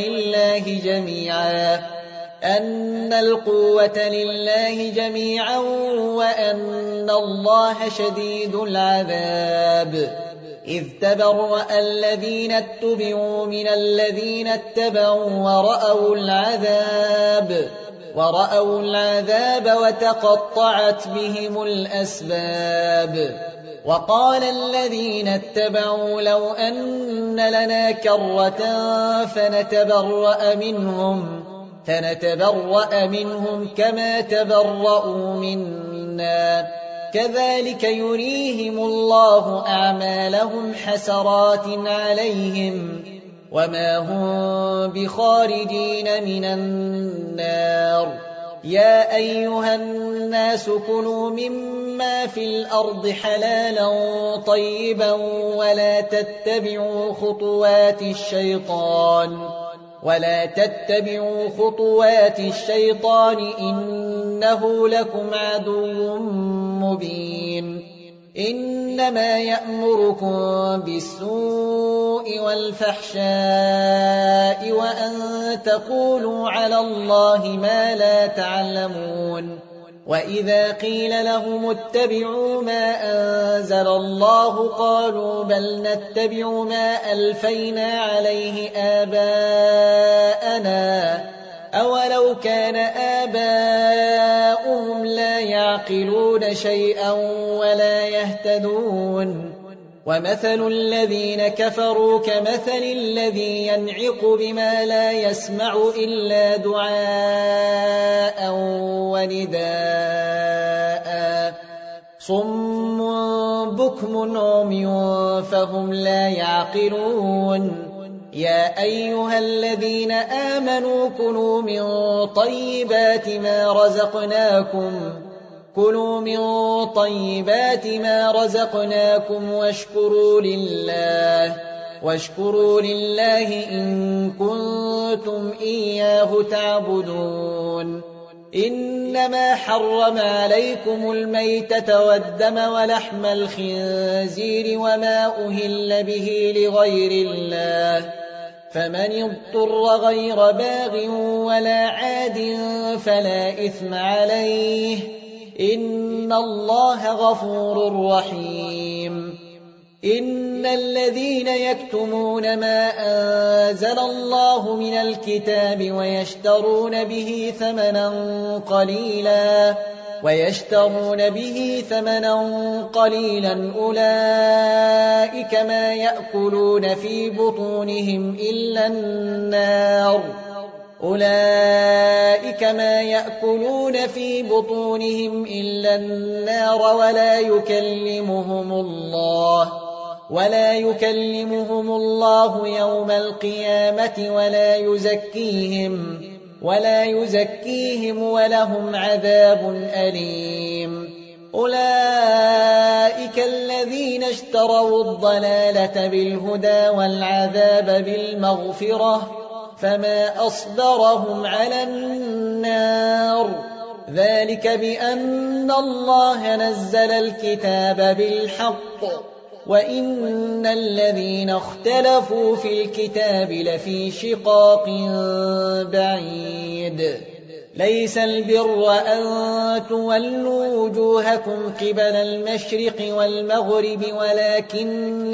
لله جميعا وأن الله شديد العذاب إذ تبرأ الذين اتبعوا من الذين اتبعوا ورأوا العذاب وتقطعت بهم الأسباب وقال الذين اتبعوا لو أن لنا كرة فنتبرأ منهم كما تبرأوا منا كذلك يريهم الله أعمالهم حسرات عليهم وما هم بخارجين من النار يا أيها الناس كلوا مما في الأرض حلالا طيبا ولا تتبعوا خطوات الشيطان إنه لكم عدو مبين إنما يأمركم بالسوء والفحشاء وأن تقولوا على الله ما لا تعلمون وإذا قيل لهم اتبعوا ما أنزل الله قالوا بل نتبع ما ألفينا عليه آباءنا أولو كان آباؤهم لا يعقلون شيئا ولا يهتدون ومثل الذين كفروا كمثل الذي ينعق بما لا يسمع إلا دعاء ونداء صم بكم عمي فهم لا يعقلون يا أيها الذين آمنوا كلوا من طيبات ما رزقناكم واشكروا واشكروا لله إن كنتم إياه تعبدون إنما حرم عليكم الميتة والدم ولحم الخنزير وما أهل به لغير الله فمن اضطر غير باغ ولا عاد فلا إثم عليه إن الله غفور رحيم إن الذين يكتمون ما أنزل الله من الكتاب ويشترون به ثمنا قليلا أولئك ما يأكلون في بطونهم إلا النار ولا يكلمهم الله يوم القيامة ولا يزكيهم ولهم عذاب أليم أولئك الذين اشتروا الضلالة بالهدى والعذاب بالمغفرة فما أصبرهم على النار ذلك بأن الله نزل الكتاب بالحق وإن الذين اختلفوا في الكتاب لفي شقاق بعيد ليس البر أن تولوا وجوهكم قبل المشرق والمغرب ولكن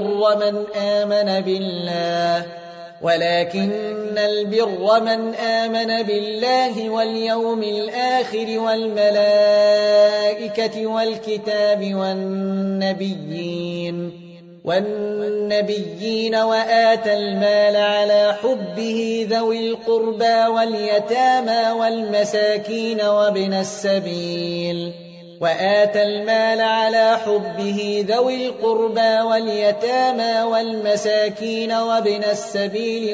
البر من آمن بالله واليوم الآخر والملائكة والكتاب والنبيين وآتى المال على حبه ذوي القربى واليتامى والمساكين وابن السبيل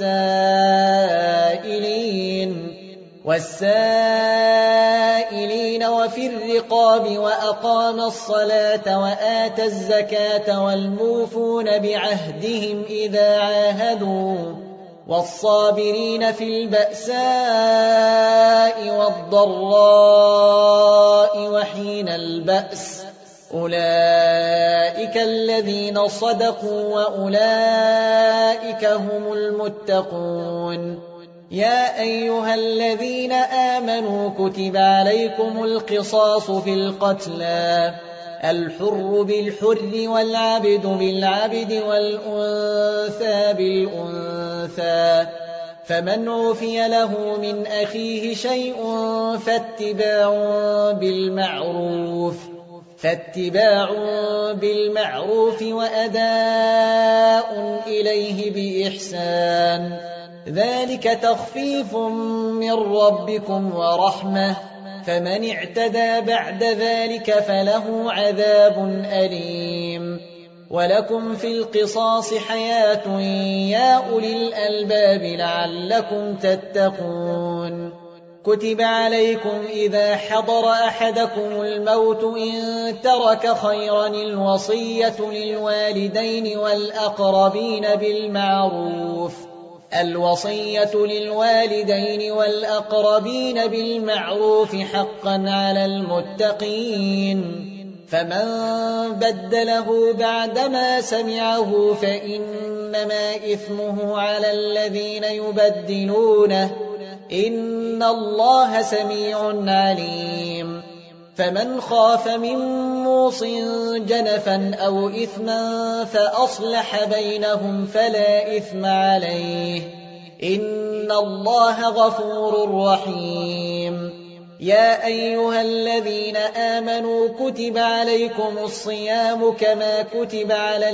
والسائلين وفي الرقاب وأقام الصلاة وآتى الزكاة والموفون بعهدهم إذا عاهدوا والصابرين في البأساء والضراء وحين البأس أولئك الذين صدقوا وأولئك هم المتقون يا أيها الذين آمنوا كتب عليكم القصاص في القتلى الحر بالحر والعبد بالعبد والأنثى بالأنثى فمن عفي له من أخيه شيء فاتباع بالمعروف وأداء إليه بإحسان ذلك تخفيف من ربكم ورحمة فمن اعتدى بعد ذلك فله عذاب أليم ولكم في القصاص حياة يا أولي الألباب لعلكم تتقون كتب عليكم إذا حضر أحدكم الموت إن ترك خيرا الوصية للوالدين والأقربين بالمعروف حقا على المتقين فمن بدله بعدما سمعه فإنما إثمه على الذين يبدلونه إن الله سميع عليم فمن خاف من موص جنفا أو إثما فأصلح بينهم فلا إثم عليه إن الله غفور رحيم يا أيها الذين آمنوا كتب عليكم الصيام كما كتب على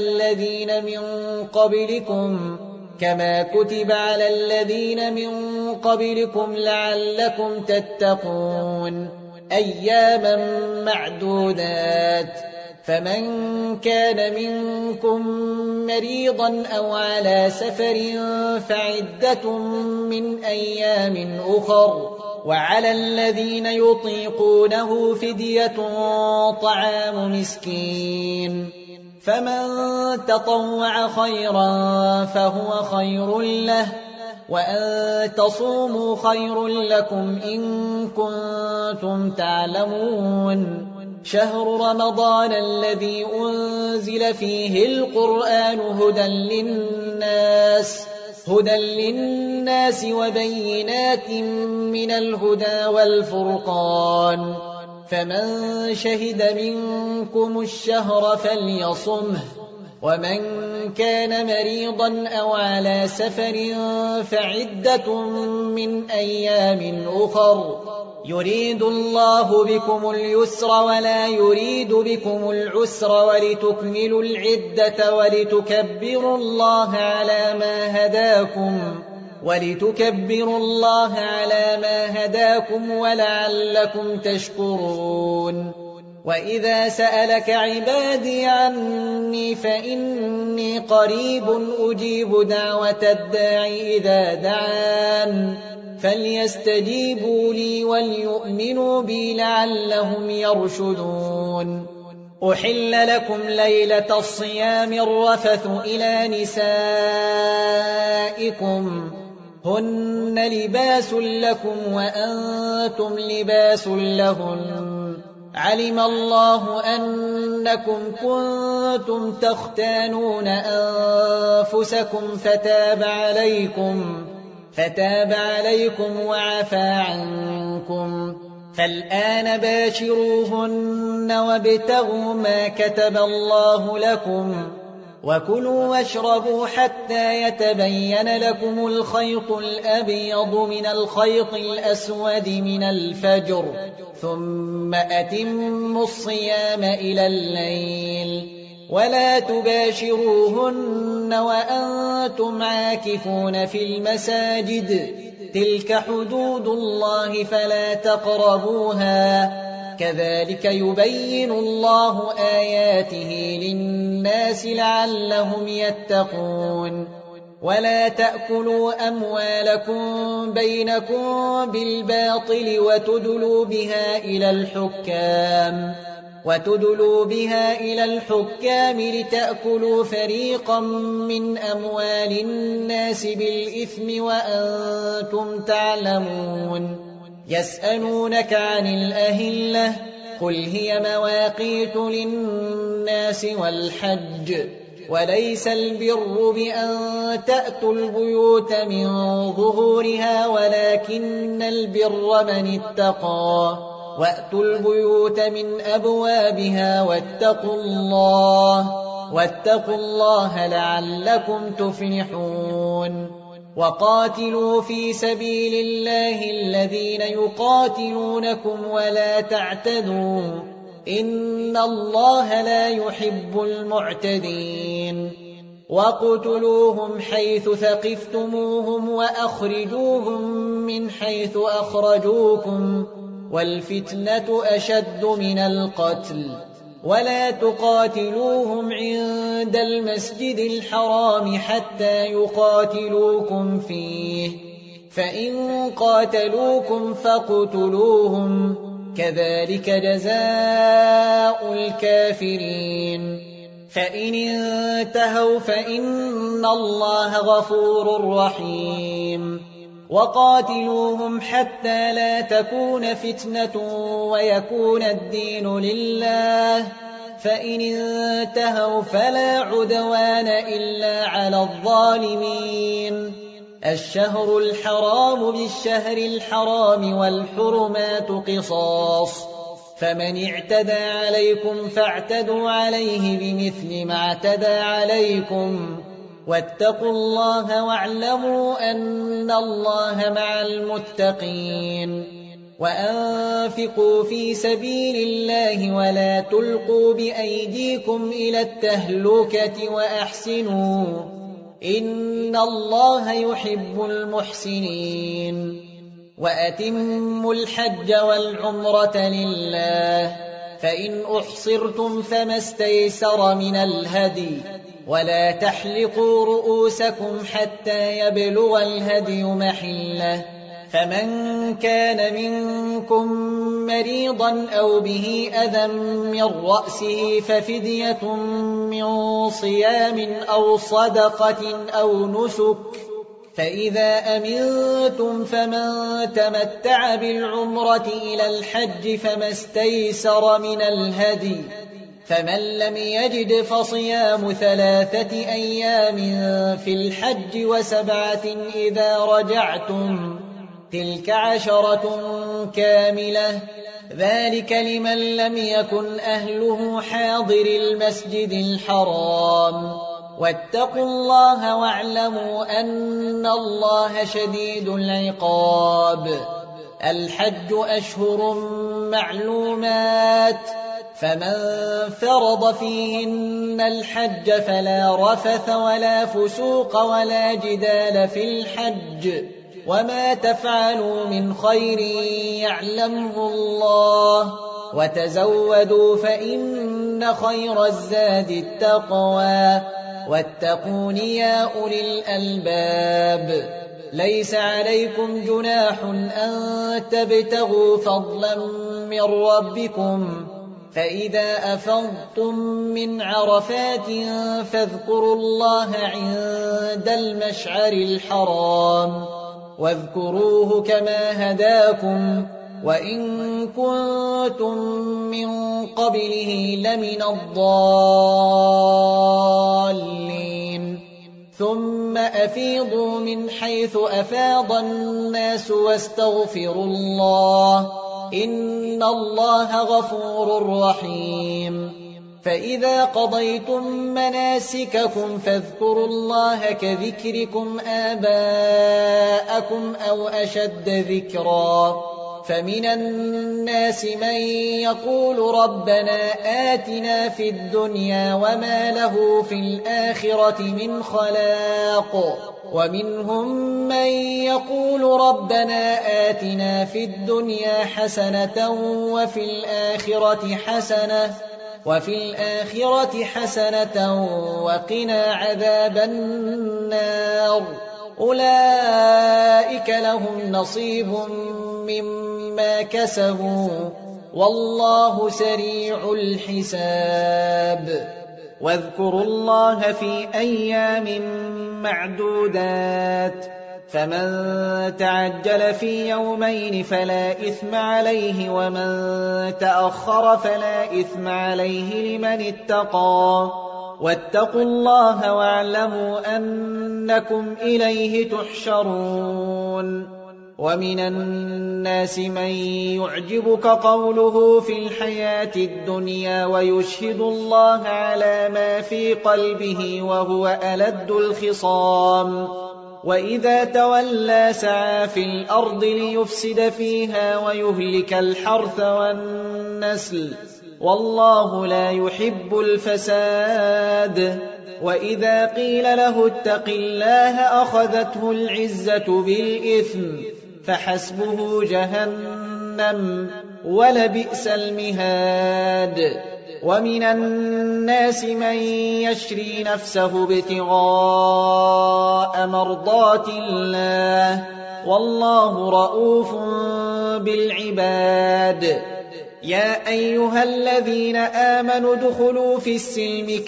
الذين من قبلكم لعلكم تتقون أياما معدودات فمن كان منكم مريضا أو على سفر فعدة من أيام أخر وعلى الذين يطيقونه فدية طعام مسكين فمن تطوع خيرا فهو خير له، وأن تصوموا خير لكم إن كنتم تعلمون. شهر رمضان الذي أنزل فيه القرآن هدى للناس وبينات من الهدى والفرقان، فمن شهد منكم الشهر فليصمه، ومن كان مريضا أو على سفر فعدة من أيام أخر، يريد الله بكم اليسر ولا يريد بكم العسر، ولتكملوا العدة ولتكبروا الله على ما هداكم ولعلكم تشكرون. وإذا سألك عبادي عني فإني قريب أجيب دعوة الداعي إذا دعان، فليستجيبوا لي وليؤمنوا بي لعلهم يرشدون. أحل لكم ليلة الصيام الرفث إلى نسائكم، هن لباس لكم وأنتم لباس لهن، علم الله أنكم كنتم تختانون أنفسكم فتاب عليكم وعفى عنكم، فالآن باشروهن وابتغوا ما كتب الله لكم، وكلوا واشربوا حتى يتبين لكم الخيط الأبيض من الخيط الأسود من الفجر، ثم أتموا الصيام إلى الليل، ولا تباشروهن وأنتم عاكفون في المساجد، تلك حدود الله فلا تقربوها، كذلك يبين الله آياته للناس لعلهم يتقون. ولا تأكلوا أموالكم بينكم بالباطل وتدلوا بها إلى الحكام لتأكلوا فريقا من أموال الناس بالإثم وأنتم تعلمون. يسألونك عن الأهلة، قل هي مواقيت للناس والحج، وليس البر بأن تأتوا البيوت من ظهورها ولكن البر من اتقى، وأتوا البيوت من أبوابها واتقوا الله لعلكم تفلحون. وقاتلوا في سبيل الله الذين يقاتلونكم ولا تعتدوا، إن الله لا يحب المعتدين. وقتلوهم حيث ثقفتموهم وأخرجوهم من حيث أخرجوكم، والفتنة أشد من القتل. ولا تقاتلوهم عند المسجد الحرام حتى يقاتلوكم فيه، فإن قاتلوكم فاقتلوهم، كذلك جزاء الكافرين. فإن انتهوا فإن الله غفور رحيم. وقاتلوهم حتى لا تكون فتنة ويكون الدين لله، فإن انتهوا فلا عدوان إلا على الظالمين. الشهر الحرام بالشهر الحرام والحرمات قصاص، فمن اعتدى عليكم فاعتدوا عليه بمثل ما اعتدى عليكم، واتقوا الله واعلموا أن الله مع المتقين. وأنفقوا في سبيل الله ولا تلقوا بأيديكم إلى التهلكة وأحسنوا، إن الله يحب المحسنين. وأتموا الحج والعمرة لله، فإن أحصرتم فما استيسر من الهدي، ولا تحلقوا رؤوسكم حتى يبلغ الهدي محله، فمن كان منكم مريضا أو به أذى من رأسه ففدية من صيام أو صدقة أو نسك، فإذا أمنتم فمن تمتع بالعمرة إلى الحج فما استيسر من الهدي، فمن لم يجد فصيام 3 أيام في الحج و7 إذا رجعتم، تلك 10 كاملة، ذلك لمن لم يكن أهله حاضر المسجد الحرام. واتقوا الله واعلموا أن الله شديد العقاب. الحج أشهر معلومات، فمن فرض فيهن الحج فلا رفث ولا فسوق ولا جدال في الحج، وما تفعلوا من خير يعلمه الله، وتزودوا فإن خير الزاد التقوى، واتقون يا أولي الألباب. ليس عليكم جناح أن تبتغوا فضلا من ربكم، فإذا أفضتم من عرفات فاذكروا الله عند المشعر الحرام، واذكروه كما هداكم وإن كنتم من قبله لمن الضالين. ثم أفيضوا من حيث أفاض الناس واستغفروا الله، إن الله غفور رحيم. فإذا قضيتم مناسككم فاذكروا الله كذكركم آباءكم أو أشد ذكرا. فمن الناس من يقول ربنا آتنا في الدنيا وما له في الآخرة من خلاق، ومنهم من يقول ربنا آتنا في الدنيا حسنة وفي الآخرة حسنة وقنا عذاب النار. أولئك لهم نصيب مما كسبوا والله سريع الحساب. واذكروا الله في أيام معدودات، فمن تعجل في يومين فلا إثم عليه، ومن تأخر فلا إثم عليه لمن اتقى. واتقوا الله واعلموا أنكم إليه تحشرون. ومن الناس من يعجبك قوله في الحياة الدنيا ويشهد الله على ما في قلبه وهو ألد الخصام، وإذا تولى سعى في الأرض ليفسد فيها ويهلك الحرث والنسل، والله لا يحب الفساد. وإذا قيل له اتق الله أخذته العزة بالإثم، فحسبه جهنم ولبئس المهاد. ومن الناس من يشري نفسه ابتغاء مرضات الله، والله رؤوف بالعباد. يا أيها الذين آمنوا ادخلوا في السلم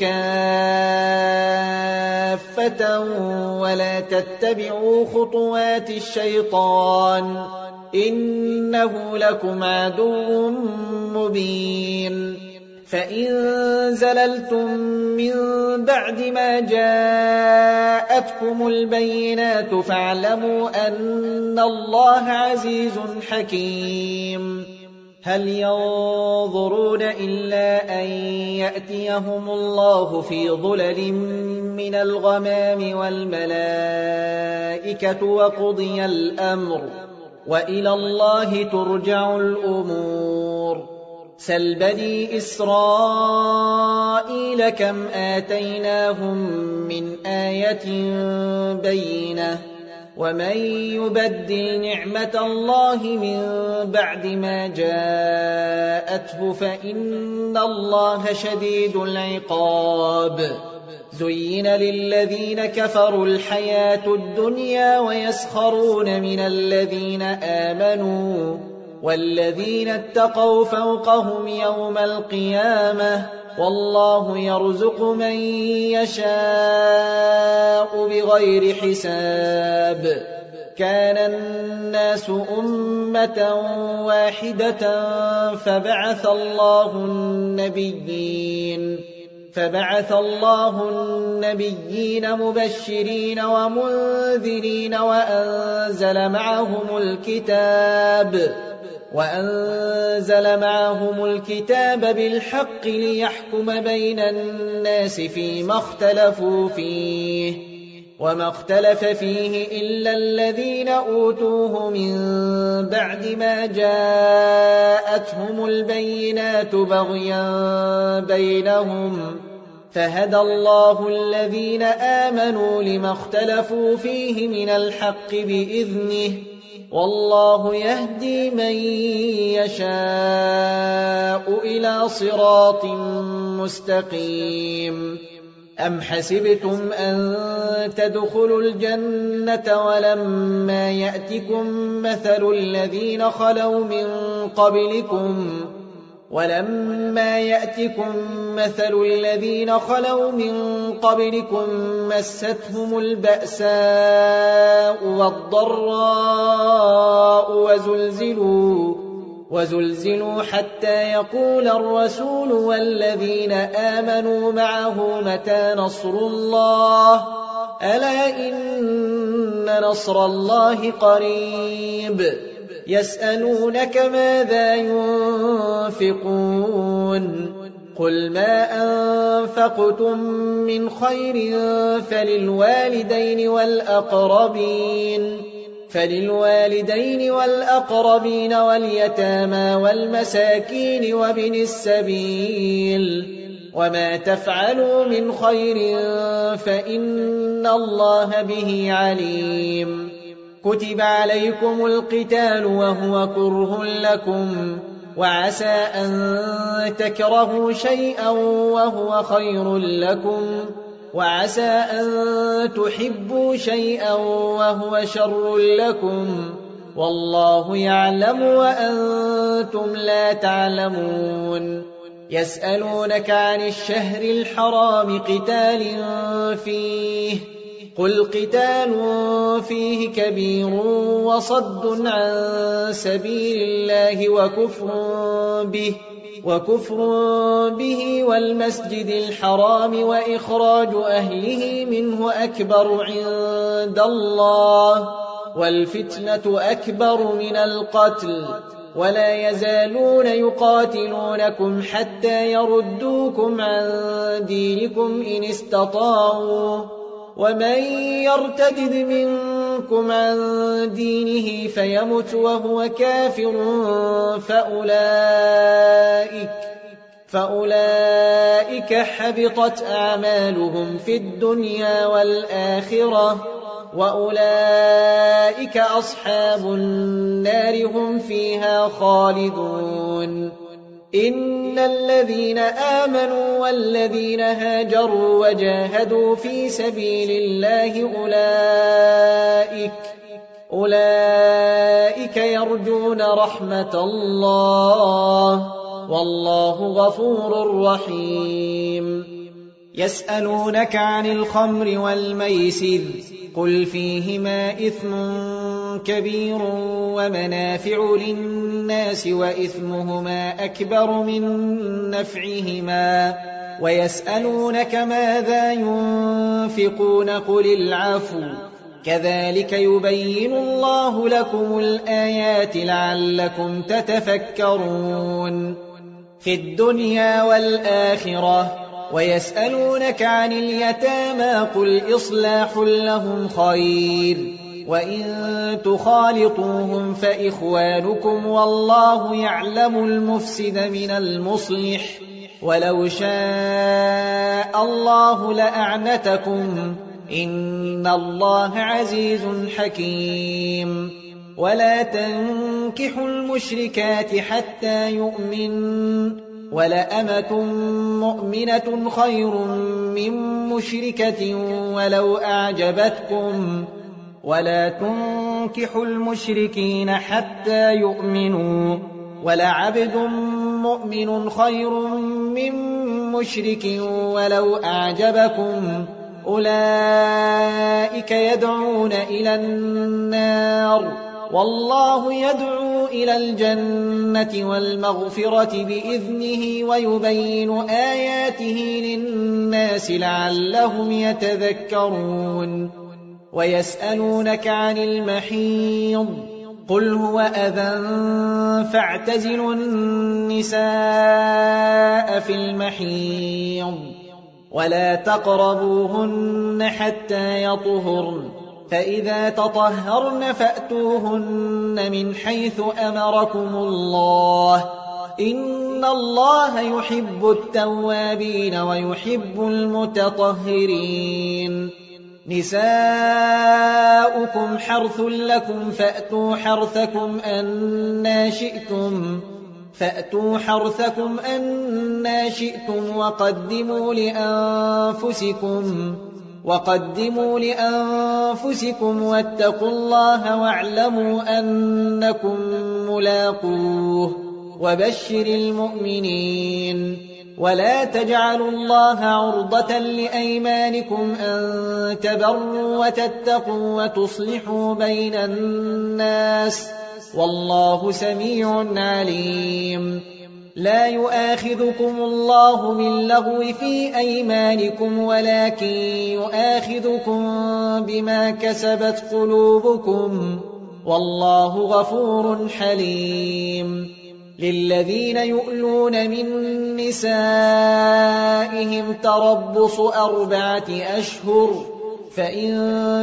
كافة ولا تتبعوا خطوات الشيطان، إنه لكم عدو مبين. فإن زللتم من بعد ما جاءتكم البينات فاعلموا أن الله عزيز حكيم. هل ينظرون إلا أن يأتيهم الله في ظلل من الغمام والملائكة وقضي الأمر، وإلى الله ترجع الأمور. سل بني إسرائيل كم آتيناهم من آية بينة، ومن يبدل نعمة الله من بعد ما جاءته فإن الله شديد العقاب. زين للذين كفروا الحياة الدنيا ويسخرون من الذين آمنوا والذين اتقوا فوقهم يوم القيامة والله يرزق من يشاء بغير حساب. كان الناس أمة واحدة فبعث الله النبيين مبشرين ومنذرين وأنزل معهم الكتاب بالحق ليحكم بين الناس فيما اختلفوا فيه وما اختلف فيه إلا الذين أوتوه من بعد ما جاءتهم البينات بغيا بينهم فهدى الله الذين آمنوا لما اختلفوا فيه من الحق بإذنه والله يهدي من يشاء إلى صراط مستقيم. أم حسبتم أن تدخلوا الجنة ولما يأتكم مثل الذين خلوا من قبلكم مستهم البأساء والضراء وزلزلوا حتى يقول الرسول والذين آمنوا معه متى نصر الله ألا إن نصر الله قريب. يسألونك ماذا ينفقون قل ما أنفقتم من خير فللوالدين والأقربين واليتامى والمساكين وابن السبيل وما تفعلوا من خير فإن الله به عليم. كتب عليكم القتال وهو كره لكم وعسى أن تكرهوا شيئا وهو خير لكم وعسى أن تحبوا شيئا وهو شر لكم والله يعلم وأنتم لا تعلمون. يسألونك عن الشهر الحرام قتال فيه قل قتال فيه كبير وصد عن سبيل الله وكفر به والمسجد الحرام وإخراج أهله منه أكبر عند الله والفتنة أكبر من القتل ولا يزالون يقاتلونكم حتى يردوكم عن دينكم إن استطاعوا ومن يرتد منكم عن دينه فيمت وهو كافر فأولئك حبطت أعمالهم في الدنيا والآخرة وأولئك أصحاب النار هم فيها خالدون. إن الذين آمنوا والذين هاجروا وجاهدوا في سبيل الله أولئك يرجون رحمة الله والله غفور رحيم. يسألونك عن الخمر والميسر قل فيهما إثم كبير ومنافع للناس وإثمهما أكبر من نفعهما ويسألونك ماذا ينفقون قل العفو كذلك يبين الله لكم الآيات لعلكم تتفكرون في الدنيا والآخرة. ويسألونك عن اليتامى قل إصلاح لهم خير وإن تخالطوهم فإخوانكم والله يعلم المفسد من المصلح ولو شاء الله لأعنتكم إن الله عزيز حكيم. ولا تنكحوا المشركات حتى يؤمنوا وَلَأَمَةٌ مُؤْمِنَةٌ خَيْرٌ مِّن مُّشْرِكَةٍ وَلَوْ أَعْجَبَتْكُمْ وَلَا تُنكِحُوا الْمُشْرِكِينَ حَتَّىٰ يُؤْمِنُوا وَلَعَبْدٌ مُّؤْمِنٌ خَيْرٌ مِّن مُّشْرِكٍ وَلَوْ أَعْجَبَكُمْ أُولَٰئِكَ يَدْعُونَ إِلَى النَّارِ وَاللَّهُ يَدْعُو إِلَى الْجَنَّةِ وَالْمَغْفِرَةِ بِإِذْنِهِ وَيُبَيِّنُ آيَاتِهِ لِلنَّاسِ لَعَلَّهُمْ يَتَذَكَّرُونَ وَيَسْأَلُونَكَ عَنِ الْمَحِيضِ قُلْ هُوَ أَذًى فَاعْتَزِلُوا النِّسَاءَ فِي الْمَحِيضِ وَلَا تَقْرَبُوهُنَّ حَتَّىٰ يَطْهُرْنَ فَإِذَا تَطَهَّرْنَ فَأْتُوهُنَّ مِنْ حَيْثُ أَمَرَكُمُ اللَّهُ إِنَّ اللَّهَ يُحِبُّ التَّوَّابِينَ وَيُحِبُّ المُتَطَهِّرِينَ نِسَاؤُكُمْ حَرْثٌ لَكُمْ فَأْتُوا حَرْثَكُمْ أَنَّىٰ شِئْتُمْ وَقَدِّمُوا لِأَنفُسِكُمْ وَاتَّقُوا اللَّهَ وَاعْلَمُوا أَنَّكُمْ مُلَاقُوهُ وَبَشِّرِ الْمُؤْمِنِينَ وَلَا تَجْعَلُوا اللَّهَ عُرْضَةً لِأَيْمَانِكُمْ أَن تَبَرُّوا وَتَتَّقُوا وَتُصْلِحُوا بَيْنَ النَّاسِ وَاللَّهُ سَمِيعٌ عَلِيمٌ لا يؤاخذكم الله باللغو في أيمانكم ولكن يؤاخذكم بما كسبت قلوبكم والله غفور حليم للذين يؤلون من نسائهم تربص 4 أشهر فإن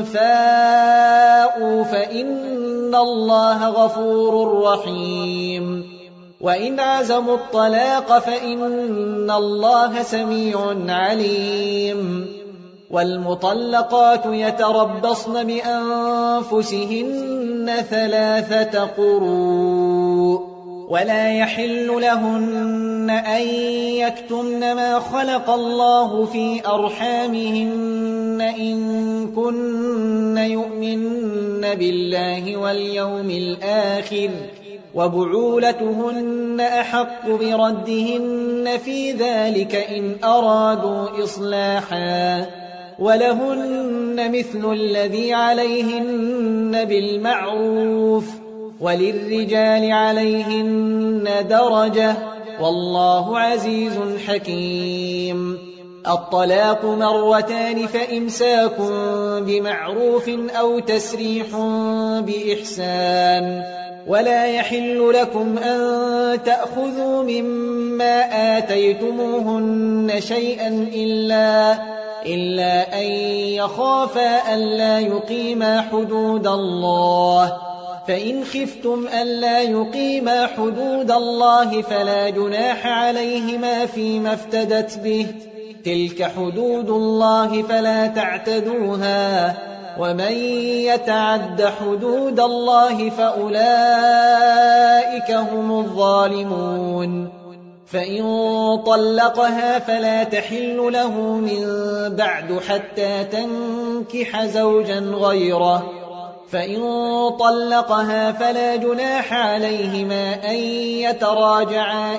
فاءوا فإن الله غفور رحيم وإن عزموا الطلاق فإن الله سميع عليم والمطلقات يتربصن بأنفسهن 3 قروء ولا يحل لهن أن يكتمن ما خلق الله في أرحامهن إن كن يؤمن بالله واليوم الآخر وبعولتهن أحق بردهن في ذلك إن أرادوا إصلاحا ولهن مثل الذي عليهن بالمعروف وللرجال عليهن درجة والله عزيز حكيم الطلاق 2 فإمساك بمعروف أو تسريح بإحسان ولا يحل لكم أن تأخذوا مما آتيتموهن شيئا إلا أن يخافا ألا يقيما حدود الله فإن خفتم ألا يقيما حدود الله فلا جناح عليهما فيما افتدت به تلك حدود الله فلا تعتدوها ومن يتعد حدود الله فأولئك هم الظالمون فإن طلقها فلا تحل له من بعد حتى تنكح زوجا غيره فإن طلقها فلا جناح عليهما أن يتراجعا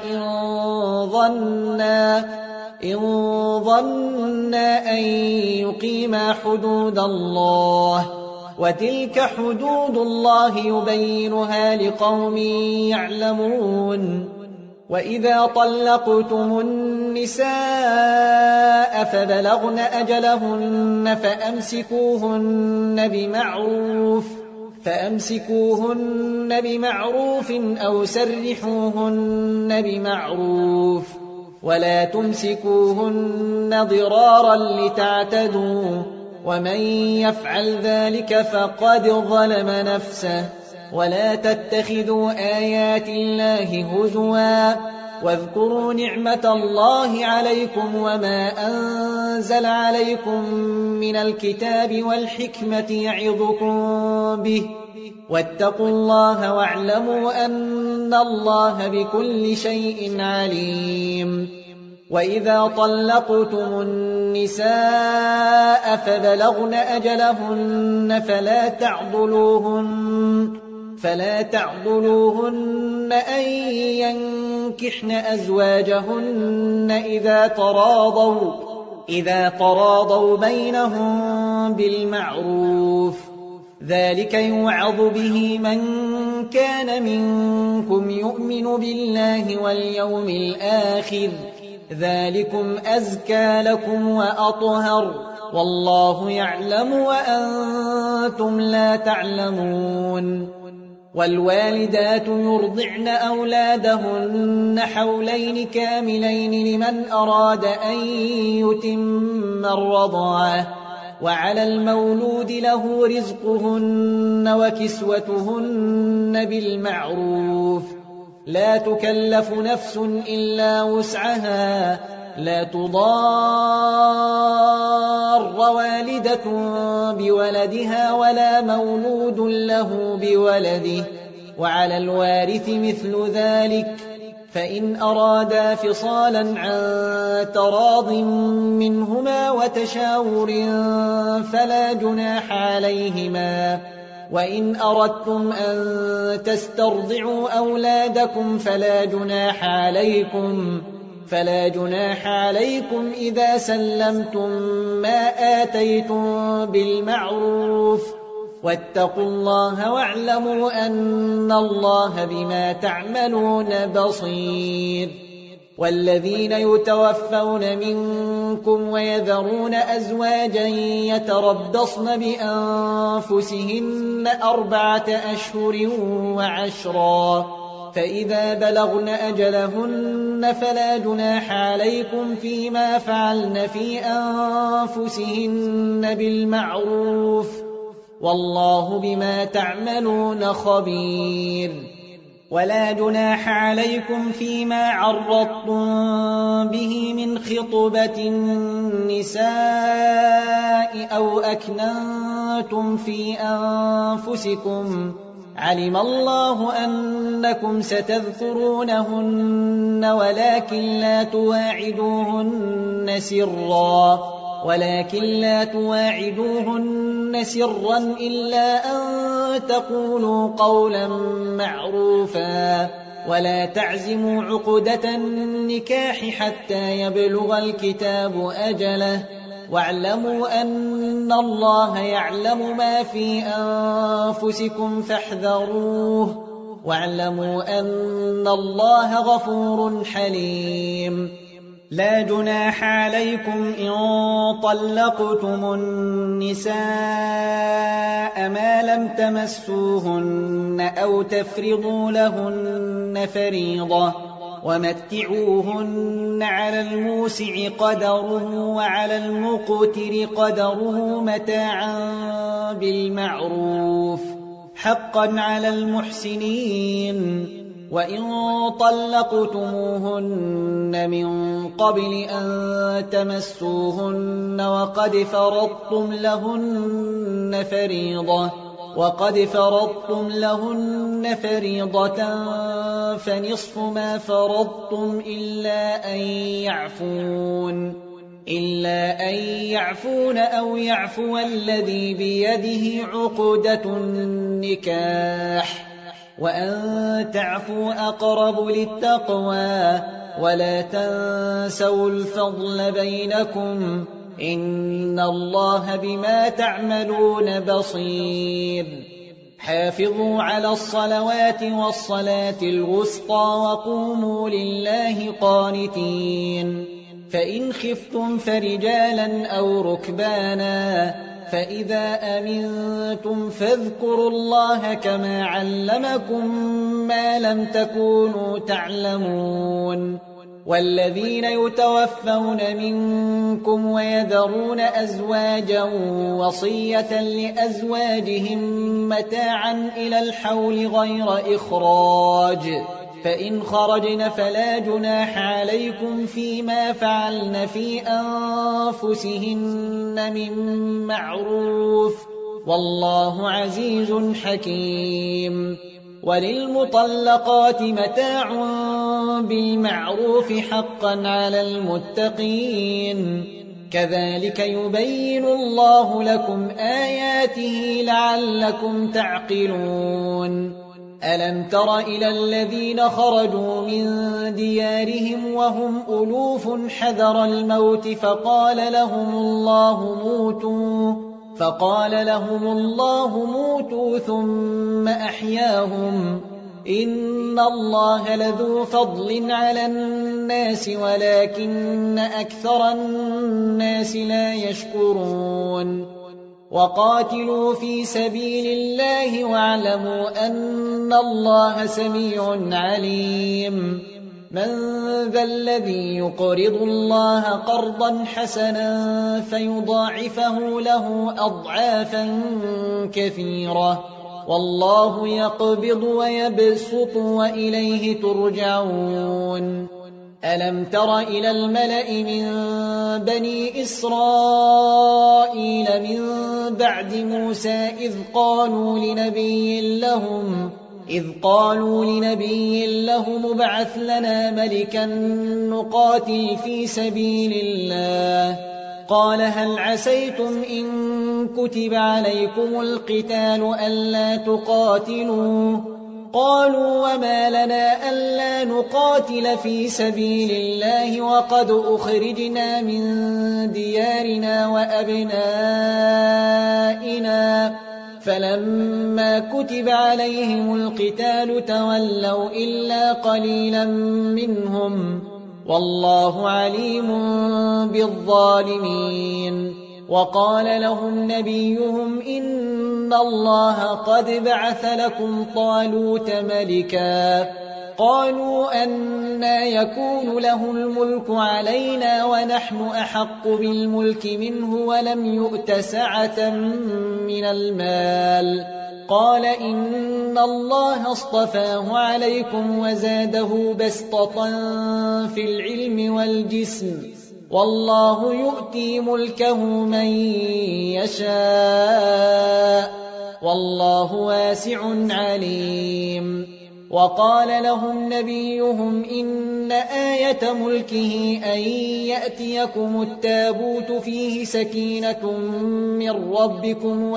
إن ظنا أن يقيما حدود الله وتلك حدود الله يبينها لقوم يعلمون وإذا طلقتم النساء فبلغن أجلهن فأمسكوهن بمعروف أو سرحوهن بمعروف ولا تمسكوهن ضرارا لتعتدوا ومن يفعل ذلك فقد ظلم نفسه ولا تتخذوا آيات الله هزوا واذكروا نعمة الله عليكم وما أنزل عليكم من الكتاب والحكمة يعظكم به واتقوا الله واعلموا أن الله بكل شيء عليم. وإذا طلقتم النساء فبلغن أجلهن فلا تعضلوهن أن ينكحن أزواجهن إذا تراضوا بينهم بالمعروف، ذلك يوعظ به من كان منكم يؤمن بالله واليوم الآخر، ذلكم أزكى لكم وأطهر، والله يعلم وأنتم لا تعلمون. والوالدات يرضعن أولادهن حولين كاملين لمن أراد أن يتم الرضاعة، وعلى المولود له رزقهن وكسوتهن بالمعروف، لا تكلف نفس إلا وسعها، لا تضار والدة بولدها ولا مولود له بولده، وعلى الوارث مثل ذلك، فإن أرادا فصالا عن تراض منهما وتشاور فلا جناح عليهما. وإن أردتم أن تسترضعوا أولادكم فلا جناح عليكم إذا سلمتم ما آتيتم بالمعروف، واتقوا الله واعلموا أن الله بما تعملون بصير. والذين يتوفون منكم ويذرون أزواجا يتربصن بأنفسهن 4 أشهر وعشرا، فإذا بلغن أجلهن فلا جناح عليكم فيما فعلن في أنفسهن بالمعروف، والله بما تعملون خبير. ولا جناح عليكم فيما عرضتم به من خطبة النساء أو أكننتم في أنفسكم، علم الله أنكم ستذكرونهن ولكن لا تواعدوهن سرا إلا أن تقولوا قولا معروفا، ولا تعزموا عقدة النكاح حتى يبلغ الكتاب أجله، واعلموا أن الله يعلم ما في أنفسكم فاحذروه، واعلموا أن الله غفور حليم. لا جناح عليكم إن طلقتم النساء ما لم تمسوهن أو تفرضوا لهن فريضة، ومتعوهن على الموسع قدره وعلى المقتر قدره متاعا بالمعروف، حقا على المحسنين. وإن طلقتموهن من قبل أن تمسوهن وقد فرضتم لهن فريضة فنصف ما فرضتم إلا أن يعفون أو يعفو الذي بيده عقدة النكاح، وأن تعفوا أقرب للتقوى، ولا تنسوا الفضل بينكم، إن الله بما تعملون بصير. حافظوا على الصلوات والصلاة الوسطى وقوموا لله قانتين. فإن خفتم فرجالا أو ركبانا، فإذا أمنتم فاذكروا الله كما علمكم ما لم تكونوا تعلمون. والذين يتوفون منكم ويذرون أزواجا وصية لأزواجهم متاعا إلى الحول غير إخراج، فإن خرجن فلا جناح عليكم فيما فعلن في أنفسهن من معروف، والله عزيز حكيم. وللمطلقات متاع بالمعروف حقا على المتقين، كذلك يبين الله لكم آياته لعلكم تعقلون. ألم تر إلى الذين خرجوا من ديارهم وهم ألوف حذر الموت فقال لهم الله موتوا ثم أحياهم، إن الله لذو فضل على الناس ولكن أكثر الناس لا يشكرون. وقاتلوا في سبيل الله واعلموا أن الله سميع عليم. من ذا الذي يقرض الله قرضا حسنا فيضاعفه له أضعافا كثيرة، والله يقبض ويبسط وإليه ترجعون. ألم تر إلى الملأ من بني إسرائيل من بعد موسى إذ قالوا لنبي لهم ابعث لنا ملكا نقاتل في سبيل الله، قال هل عسيتم إن كتب عليكم القتال ألا تقاتلوا؟ قالوا وما لنا ألا نقاتل في سبيل الله وقد أخرجنا من ديارنا وأبنائنا، فلما كتب عليهم القتال تولوا إلا قليلا منهم، والله عليم بالظالمين. وقال لهم نبيهم إن الله قد بعث لكم طالوت ملكا، قالوا أنى يكون له الملك علينا ونحن أحق بالملك منه ولم يؤت سعة من المال، قال إن الله اصطفاه عليكم وزاده بسطة في العلم والجسم، والله يؤتي ملكه من يشاء، والله واسع عليم. وقال لهم نبيهم إن آية ملكه أن يأتيكم التابوت فيه سكينة من ربكم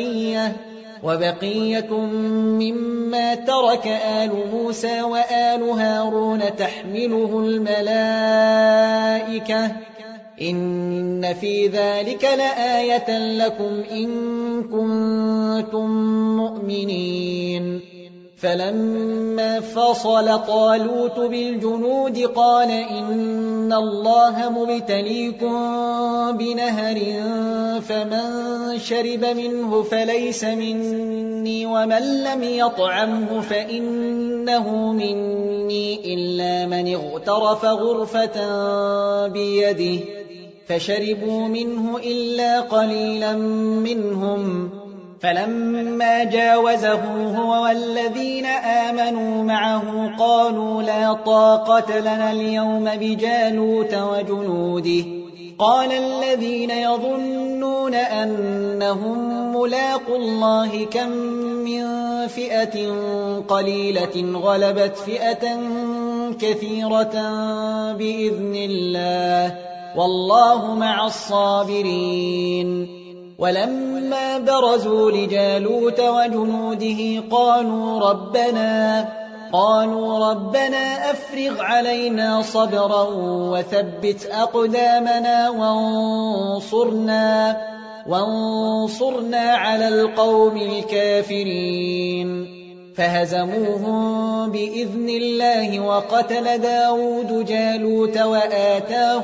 وبقية مما ترك آل موسى وآل هارون تحمله الملائكة، إن في ذلك لآية لكم إن كنتم مؤمنين. فلما فصل طالوت بالجنود قال إن الله مبتليكم بنهر فمن شرب منه فليس مني ومن لم يطعمه فإنه مني إلا من اغترف غرفة بيده، فشربوا منه إلا قليلا منهم. فلما جاوزه هو والذين آمنوا معه قالوا لا طاقة لنا اليوم بجالوت وجنوده، قال الذين يظنون أنهم ملاقوا الله كم من فئة قليلة غلبت فئة كثيرة بإذن الله، والله مع الصابرين. ولما برزوا لجالوت وجنوده قالوا ربنا أفرغ علينا صبرا وثبت أقدامنا وانصرنا على القوم الكافرين. فهزموهم بإذن الله وقتل داود جالوت وآتاه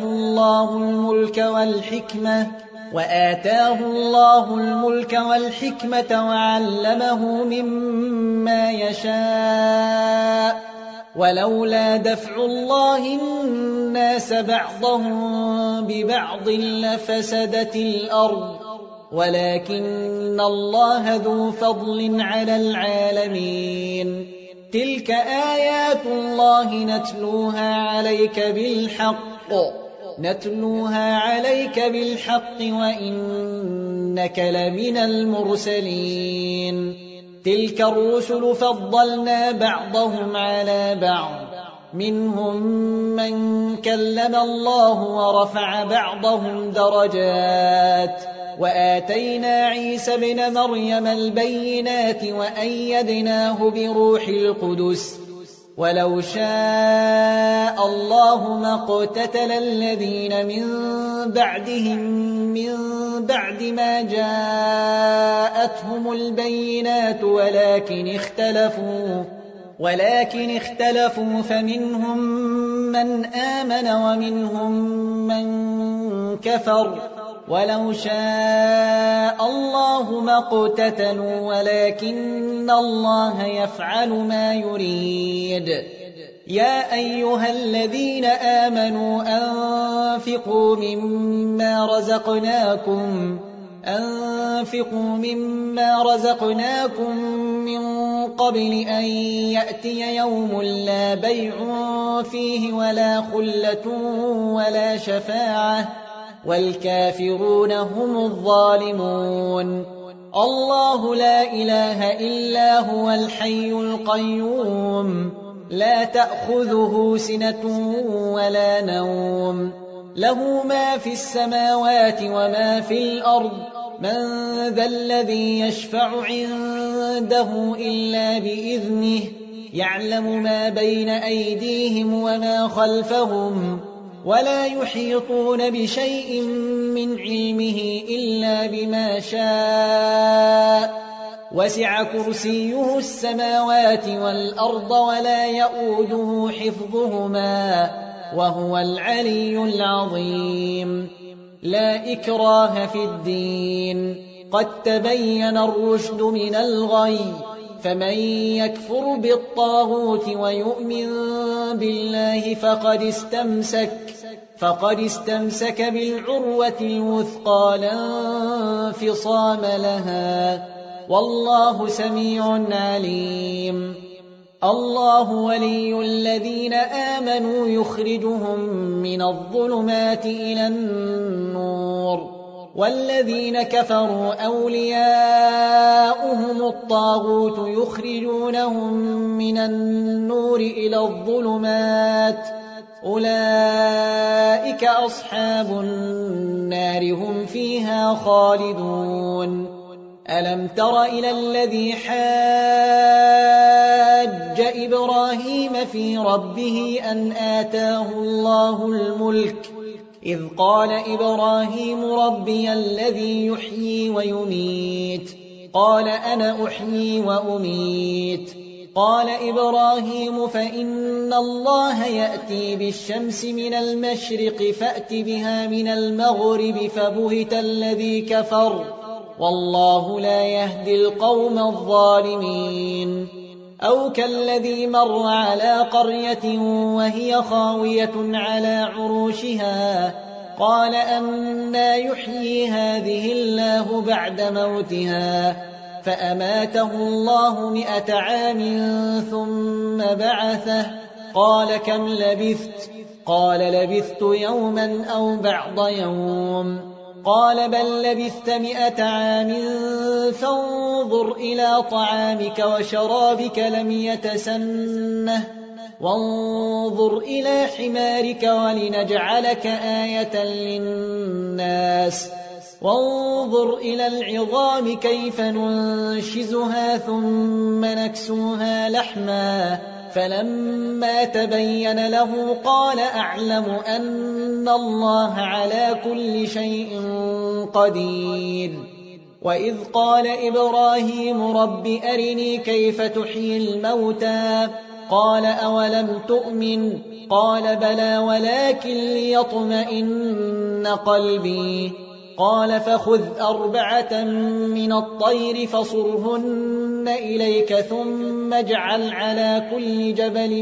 الله الملك والحكمة وعلمه مما يشاء، ولولا دفع الله الناس بعضهم ببعض لفسدت الأرض، ولكن الله ذو فضل على العالمين. تلك آيات الله نتلوها عليك بالحق، نتلوها عليك بالحق وإنك لمن المرسلين تلك الرسل فضلنا بعضهم على بعض منهم من كلم الله ورفع بعضهم درجات وآتينا عيسى ابن مريم البينات وأيدناه بروح القدس ولو شاء الله ما اقتتل الذين من بعدهم من بعد ما جاءتهم البينات ولكن اختلفوا فمنهم من آمن ومنهم من كفر ولو شاء الله ما اقتتلوا ولكن الله يفعل ما يريد يا أيها الذين آمنوا أنفقوا مما رزقناكم من قبل أن يأتي يوم لا بيع فيه ولا خلة ولا شفاعة والكافرون هم الظالمون الله لا إله إلا هو الحي القيوم لا تأخذه سنة ولا نوم له ما في السماوات وما في الأرض من ذا الذي يشفع عنده إلا بإذنه يعلم ما بين أيديهم وما خلفهم ولا يحيطون بشيء من علمه إلا بما شاء وسع كرسيه السماوات والأرض ولا يؤوده حفظهما وهو العلي العظيم لا إكراه في الدين قد تبين الرشد من الغي فمن يكفر بالطاغوت ويؤمن بالله فقد استمسك بالعروة الوثقى لا انفصام لها والله سميع عليم الله ولي الذين آمنوا يخرجهم من الظلمات إلى النور والذين كفروا أولياؤهم الطاغوت يخرجونهم من النور إلى الظلمات أولئك أصحاب النار هم فيها خالدون ألم تر إلى الذي حاج إبراهيم في ربه أن آتاه الله الملك إذ قال إبراهيم ربي الذي يحيي ويميت قال أنا أحيي وأميت قال إبراهيم فإن الله يأتي بالشمس من المشرق فأت بها من المغرب فبهت الذي كفر والله لا يهدي القوم الظالمين أو كالذي مر على قرية وهي خاوية على عروشها قال أنى يحيي هذه الله بعد موتها فأماته الله 100 عام ثم بعثه قال كم لبثت قال لبثت يوما أو بعض يوم قال بل لبثت 100 عام فانظر إلى طعامك وشرابك لم يتسنه وانظر إلى حمارك ولنجعلك آية للناس وانظر إلى العظام كيف ننشزها ثم نكسوها لحما فلما تبين له قال أعلم أن الله على كل شيء قدير وإذ قال إبراهيم رب أرني كيف تحيي الموتى قال أولم تؤمن قال بلى ولكن ليطمئن قلبي قال فخذ 4 من الطير فصرهن إليك ثم اجعل على كل جبل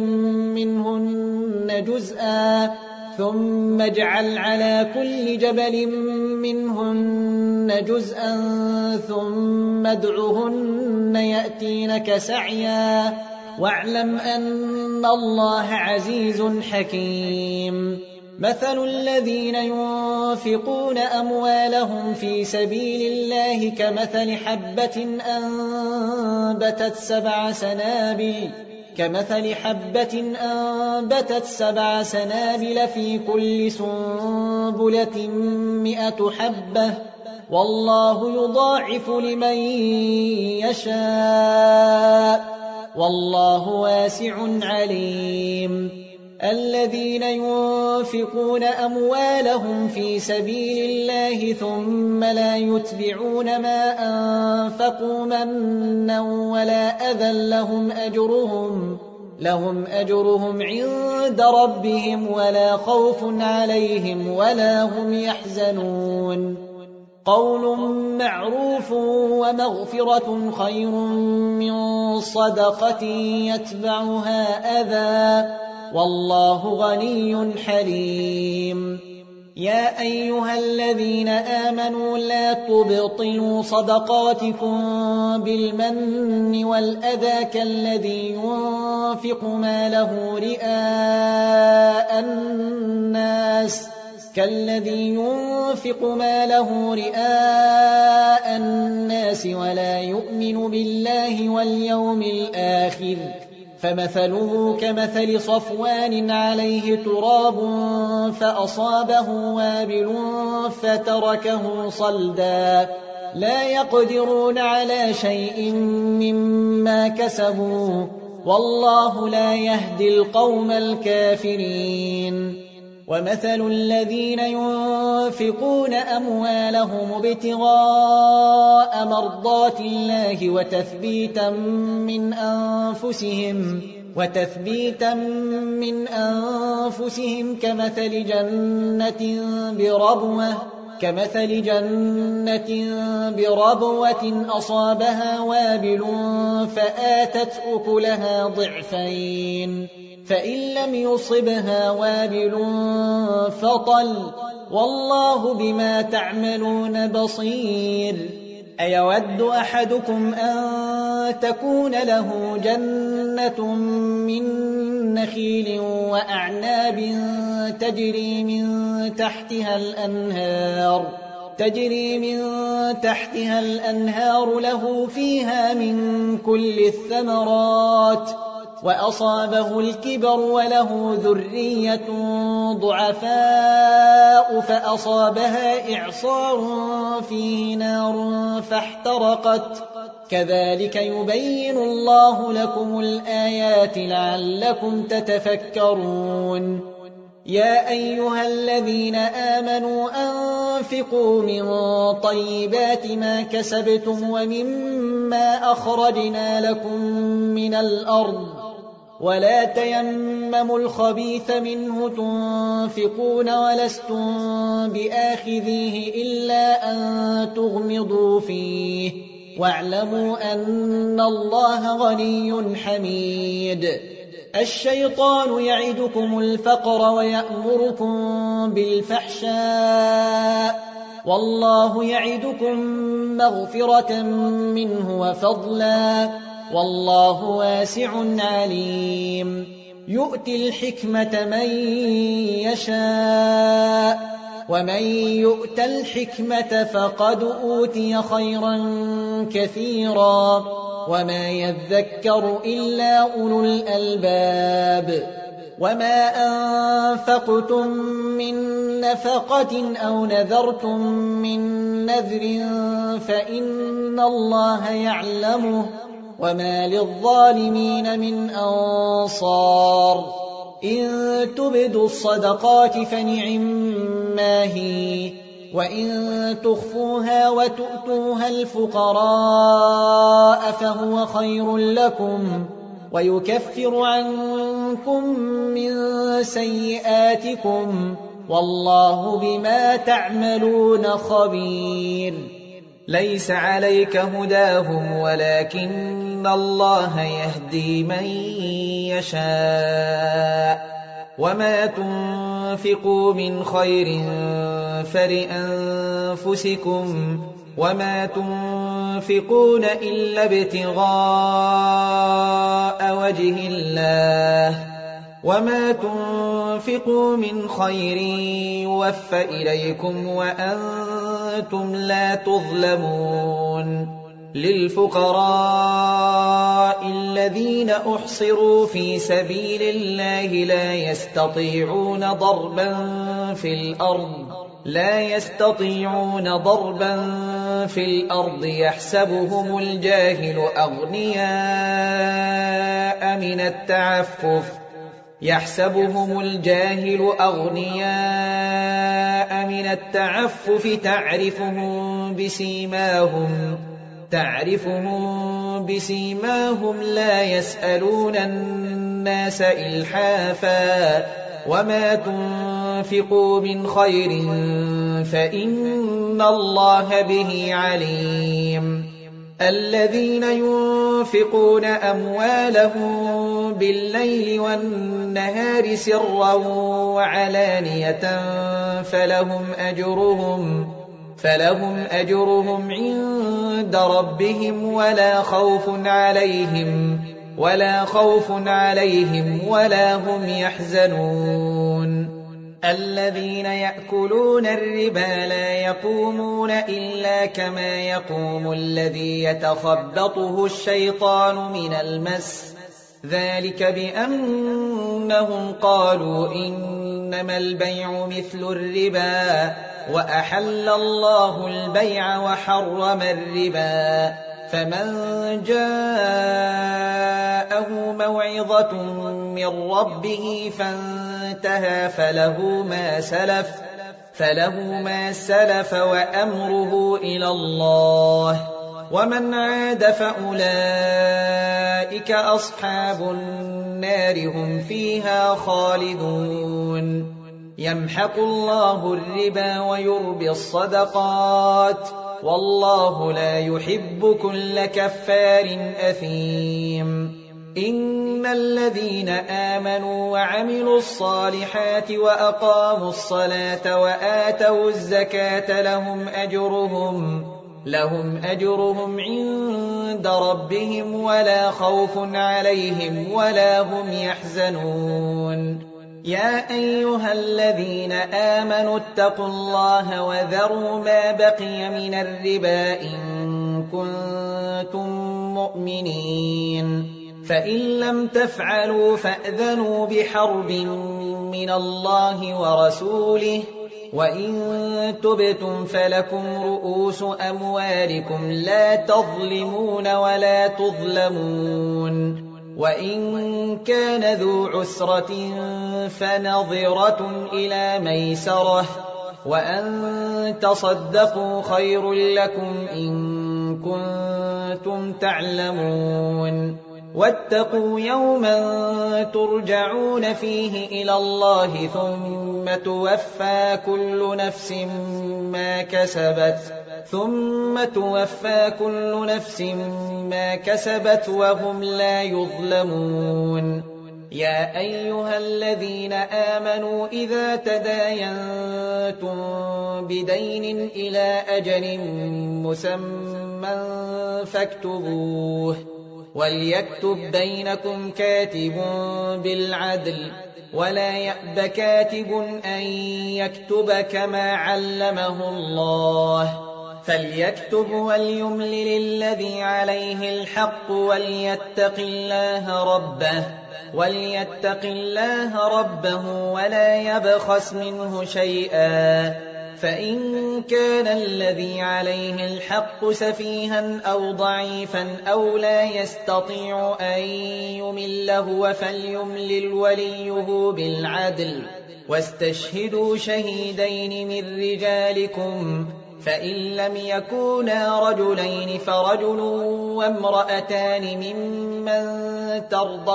منهن جزءا ثم ادعهن يأتينك سعيا واعلم أن الله عزيز حكيم مثل الذين ينفقون أموالهم في سبيل الله كمثل حبة أنبتت 7 سنابل في كل سنبلة 100 حبة والله يضاعف لمن يشاء والله واسع عليم الذين ينفقون أموالهم في سبيل الله ثم لا يتبعون ما أنفقوا منا ولا أذى لهم أجرهم عند ربهم ولا خوف عليهم ولا هم يحزنون قول معروف ومغفرة خير من صدقة يتبعها أذى والله غني حليم يا أيها الذين آمنوا لا تبطلوا صدقاتكم بالمن والأذى كالذي ينفق ماله رئاء الناس ولا يؤمن بالله واليوم الآخر فمثله كمثل صفوان عليه تراب فأصابه وابل فتركه صلدا لا يقدرون على شيء مما كسبوا والله لا يهدي القوم الكافرين ومثل الذين ينفقون أموالهم ابتغاء مرضات الله وتثبيتا من أنفسهم كمثل جنة بربوة أصابها وابل فآتت أكلها ضعفين فإن لم يصبها وابل فطل والله بما تعملون بصير أيود أحدكم أن تكون له جنة من نخيل وأعناب تجري من تحتها الأنهار له فيها من كل الثمرات وأصابه الكبر وله ذرية ضعفاء فأصابها إعصار فيه نار فاحترقت كذلك يبين الله لكم الآيات لعلكم تتفكرون يا أيها الذين آمنوا أنفقوا من طيبات ما كسبتم ومما أخرجنا لكم من الأرض ولا تيمموا الخبيث منه تنفقون ولستم بآخذيه إلا أن تغمضوا فيه واعلموا أن الله غني حميد الشيطان يعدكم الفقر ويأمركم بالفحشاء والله يعدكم مغفرة منه وفضلا والله واسع عليم يؤتي الحكمة من يشاء ومن يؤت الحكمة فقد أوتي خيرا كثيرا وما يذكر إلا أولو الألباب وما أنفقتم من نفقة أو نذرتم من نذر فإن الله يعلمه وما للظالمين من أنصار إن تبدوا الصدقات فنعما هي وإن تخفوها وتؤتوها الفقراء فهو خير لكم ويكفر عنكم من سيئاتكم والله بما تعملون خبير ليس عليك هداهم ولكن الله يهدي من يشاء وما تنفقوا من خير فلأنفسكم وما تنفقون إلا ابتغاء وجه الله وما تنفقوا من خير يوفى إليكم وأنتم لا تظلمون للفقراء الذين أحصروا في سبيل الله لا يستطيعون ضربا في الأرض يحسبهم الجاهل أغنياء من التعفف تعرفهم بسيماهم لا يسألون الناس إلحافا وما تنفقوا من خير فإن الله به عليم الذين ينفقون أموالهم بالليل والنهار سرا وعلانية فلهم أجرهم عند ربهم ولا خوف عليهم ولا هم يحزنون الذين يأكلون الربا لا يقومون إلا كما يقوم الذي يتخبطه الشيطان من المس ذلك بأنهم قالوا إنما البيع مثل الربا وأحل الله البيع وحرم الربا فمن جاءه موعظة من ربه فانتهى فله ما سلف وأمره إلى الله ومن عاد فأولئك أصحاب النار هم فيها خالدون يمحق الله الربا ويربي الصدقات والله لا يحب كل كفار أثيم إن الذين آمنوا وعملوا الصالحات وأقاموا الصلاة وآتوا الزكاة لهم أجرهم عند ربهم ولا خوف عليهم ولا هم يحزنون يا أيها الذين آمنوا اتقوا الله وذروا ما بقي من الربا إن كنتم مؤمنين فإن لم تفعلوا فأذنوا بحرب من الله ورسوله وإن تبتم فلكم رؤوس أموالكم لا تظلمون ولا تظلمون وإن كان ذو عسرة فنظرة إلى ميسرة وأن تصدقوا خير لكم إن كنتم تعلمون واتقوا يوما ترجعون فيه إلى الله ثم توفى كل نفس ما كسبت وهم لا يظلمون يا أيها الذين آمنوا إذا تداينتم بدين إلى أجل مسمى فاكتبوه وليكتب بينكم كاتب بالعدل ولا يأب كاتب أن يكتب كما علمه الله فليكتب وليملل الذي عليه الحق وليتق الله ربه ولا يبخس منه شيئا فإن كان الذي عليه الحق سفيها أو ضعيفا أو لا يستطيع أن يمله فليملل وليه بالعدل واستشهدوا شهيدين من رجالكم فإن لم يكونا رجلين فرجل وامرأتان ممن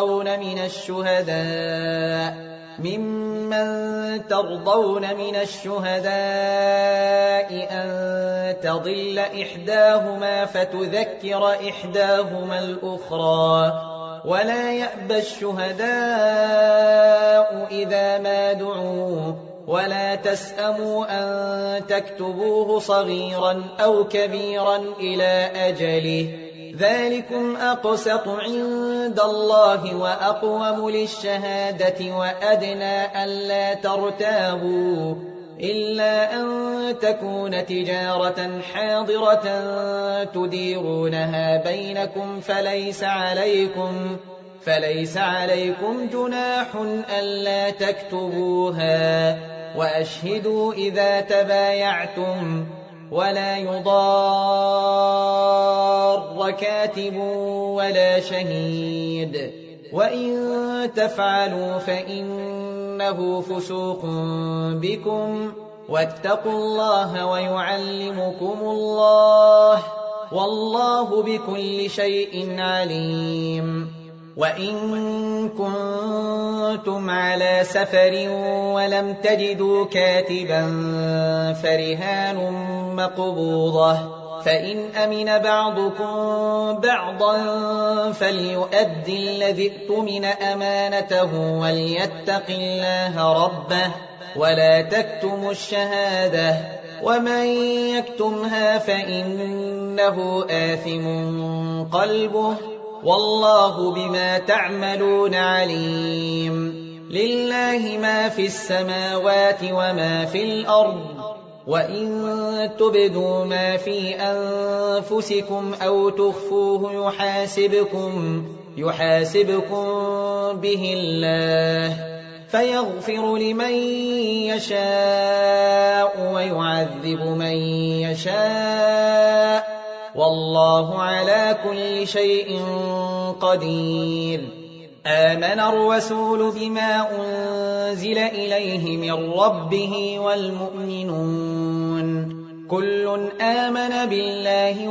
ترضون من الشهداء أن تضل إحداهما فتذكر إحداهما الأخرى ولا يأبى الشهداء إذا ما دعوا ولا تسأموا أن تكتبوه صغيرا أو كبيرا إلى أجله ذلكم أقسط عند الله وأقوم للشهادة وأدنى ألا ترتابوا إلا أن تكون تجارة حاضرة تديرونها بينكم فليس عليكم جناح ألا تكتبوها وأشهدوا إذا تبايعتم ولا يضار كاتب ولا شهيد وإن تفعلوا فإنه فسوق بكم واتقوا الله ويعلمكم الله والله بكل شيء عليم وإن كنتم على سفر ولم تجدوا كاتبا فرهان مقبوضة فإن أمن بعضكم بعضا فليؤدي الذي اؤتمن أمانته وليتق الله ربه ولا تكتموا الشهادة ومن يكتمها فإنه آثم قلبه والله بما تعملون عليم لله ما في السماوات وما في الأرض وإن تبدوا ما في أنفسكم أو تخفوه يحاسبكم به الله فيغفر لمن يشاء ويعذب من يشاء والله على كل شيء قدير آمن الرسول بما أنزل إليه من ربه والمؤمنون كل آمن بالله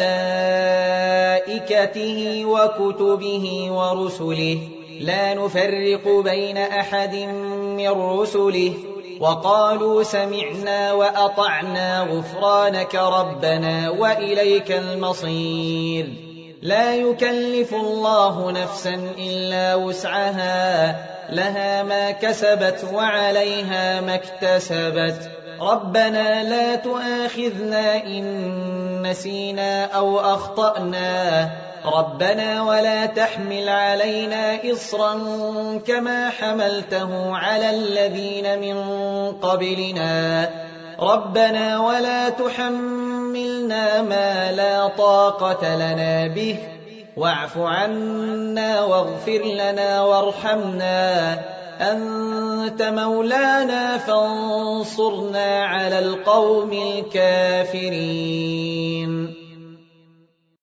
وملائكته وكتبه ورسله لا نفرق بين أحد من رسله وقالوا سمعنا وأطعنا غفرانك ربنا وإليك المصير لا يكلف الله نفسا إلا وسعها لها ما كسبت وعليها ما اكتسبت ربنا لا تؤاخذنا إن نسينا أو أخطأنا ربنا ولا تحمل علينا إصرا كما حملته على الذين من قبلنا ربنا ولا تحملنا ما لا طاقة لنا به واعف عنا واغفر لنا وارحمنا أنت مولانا فانصرنا على القوم الكافرين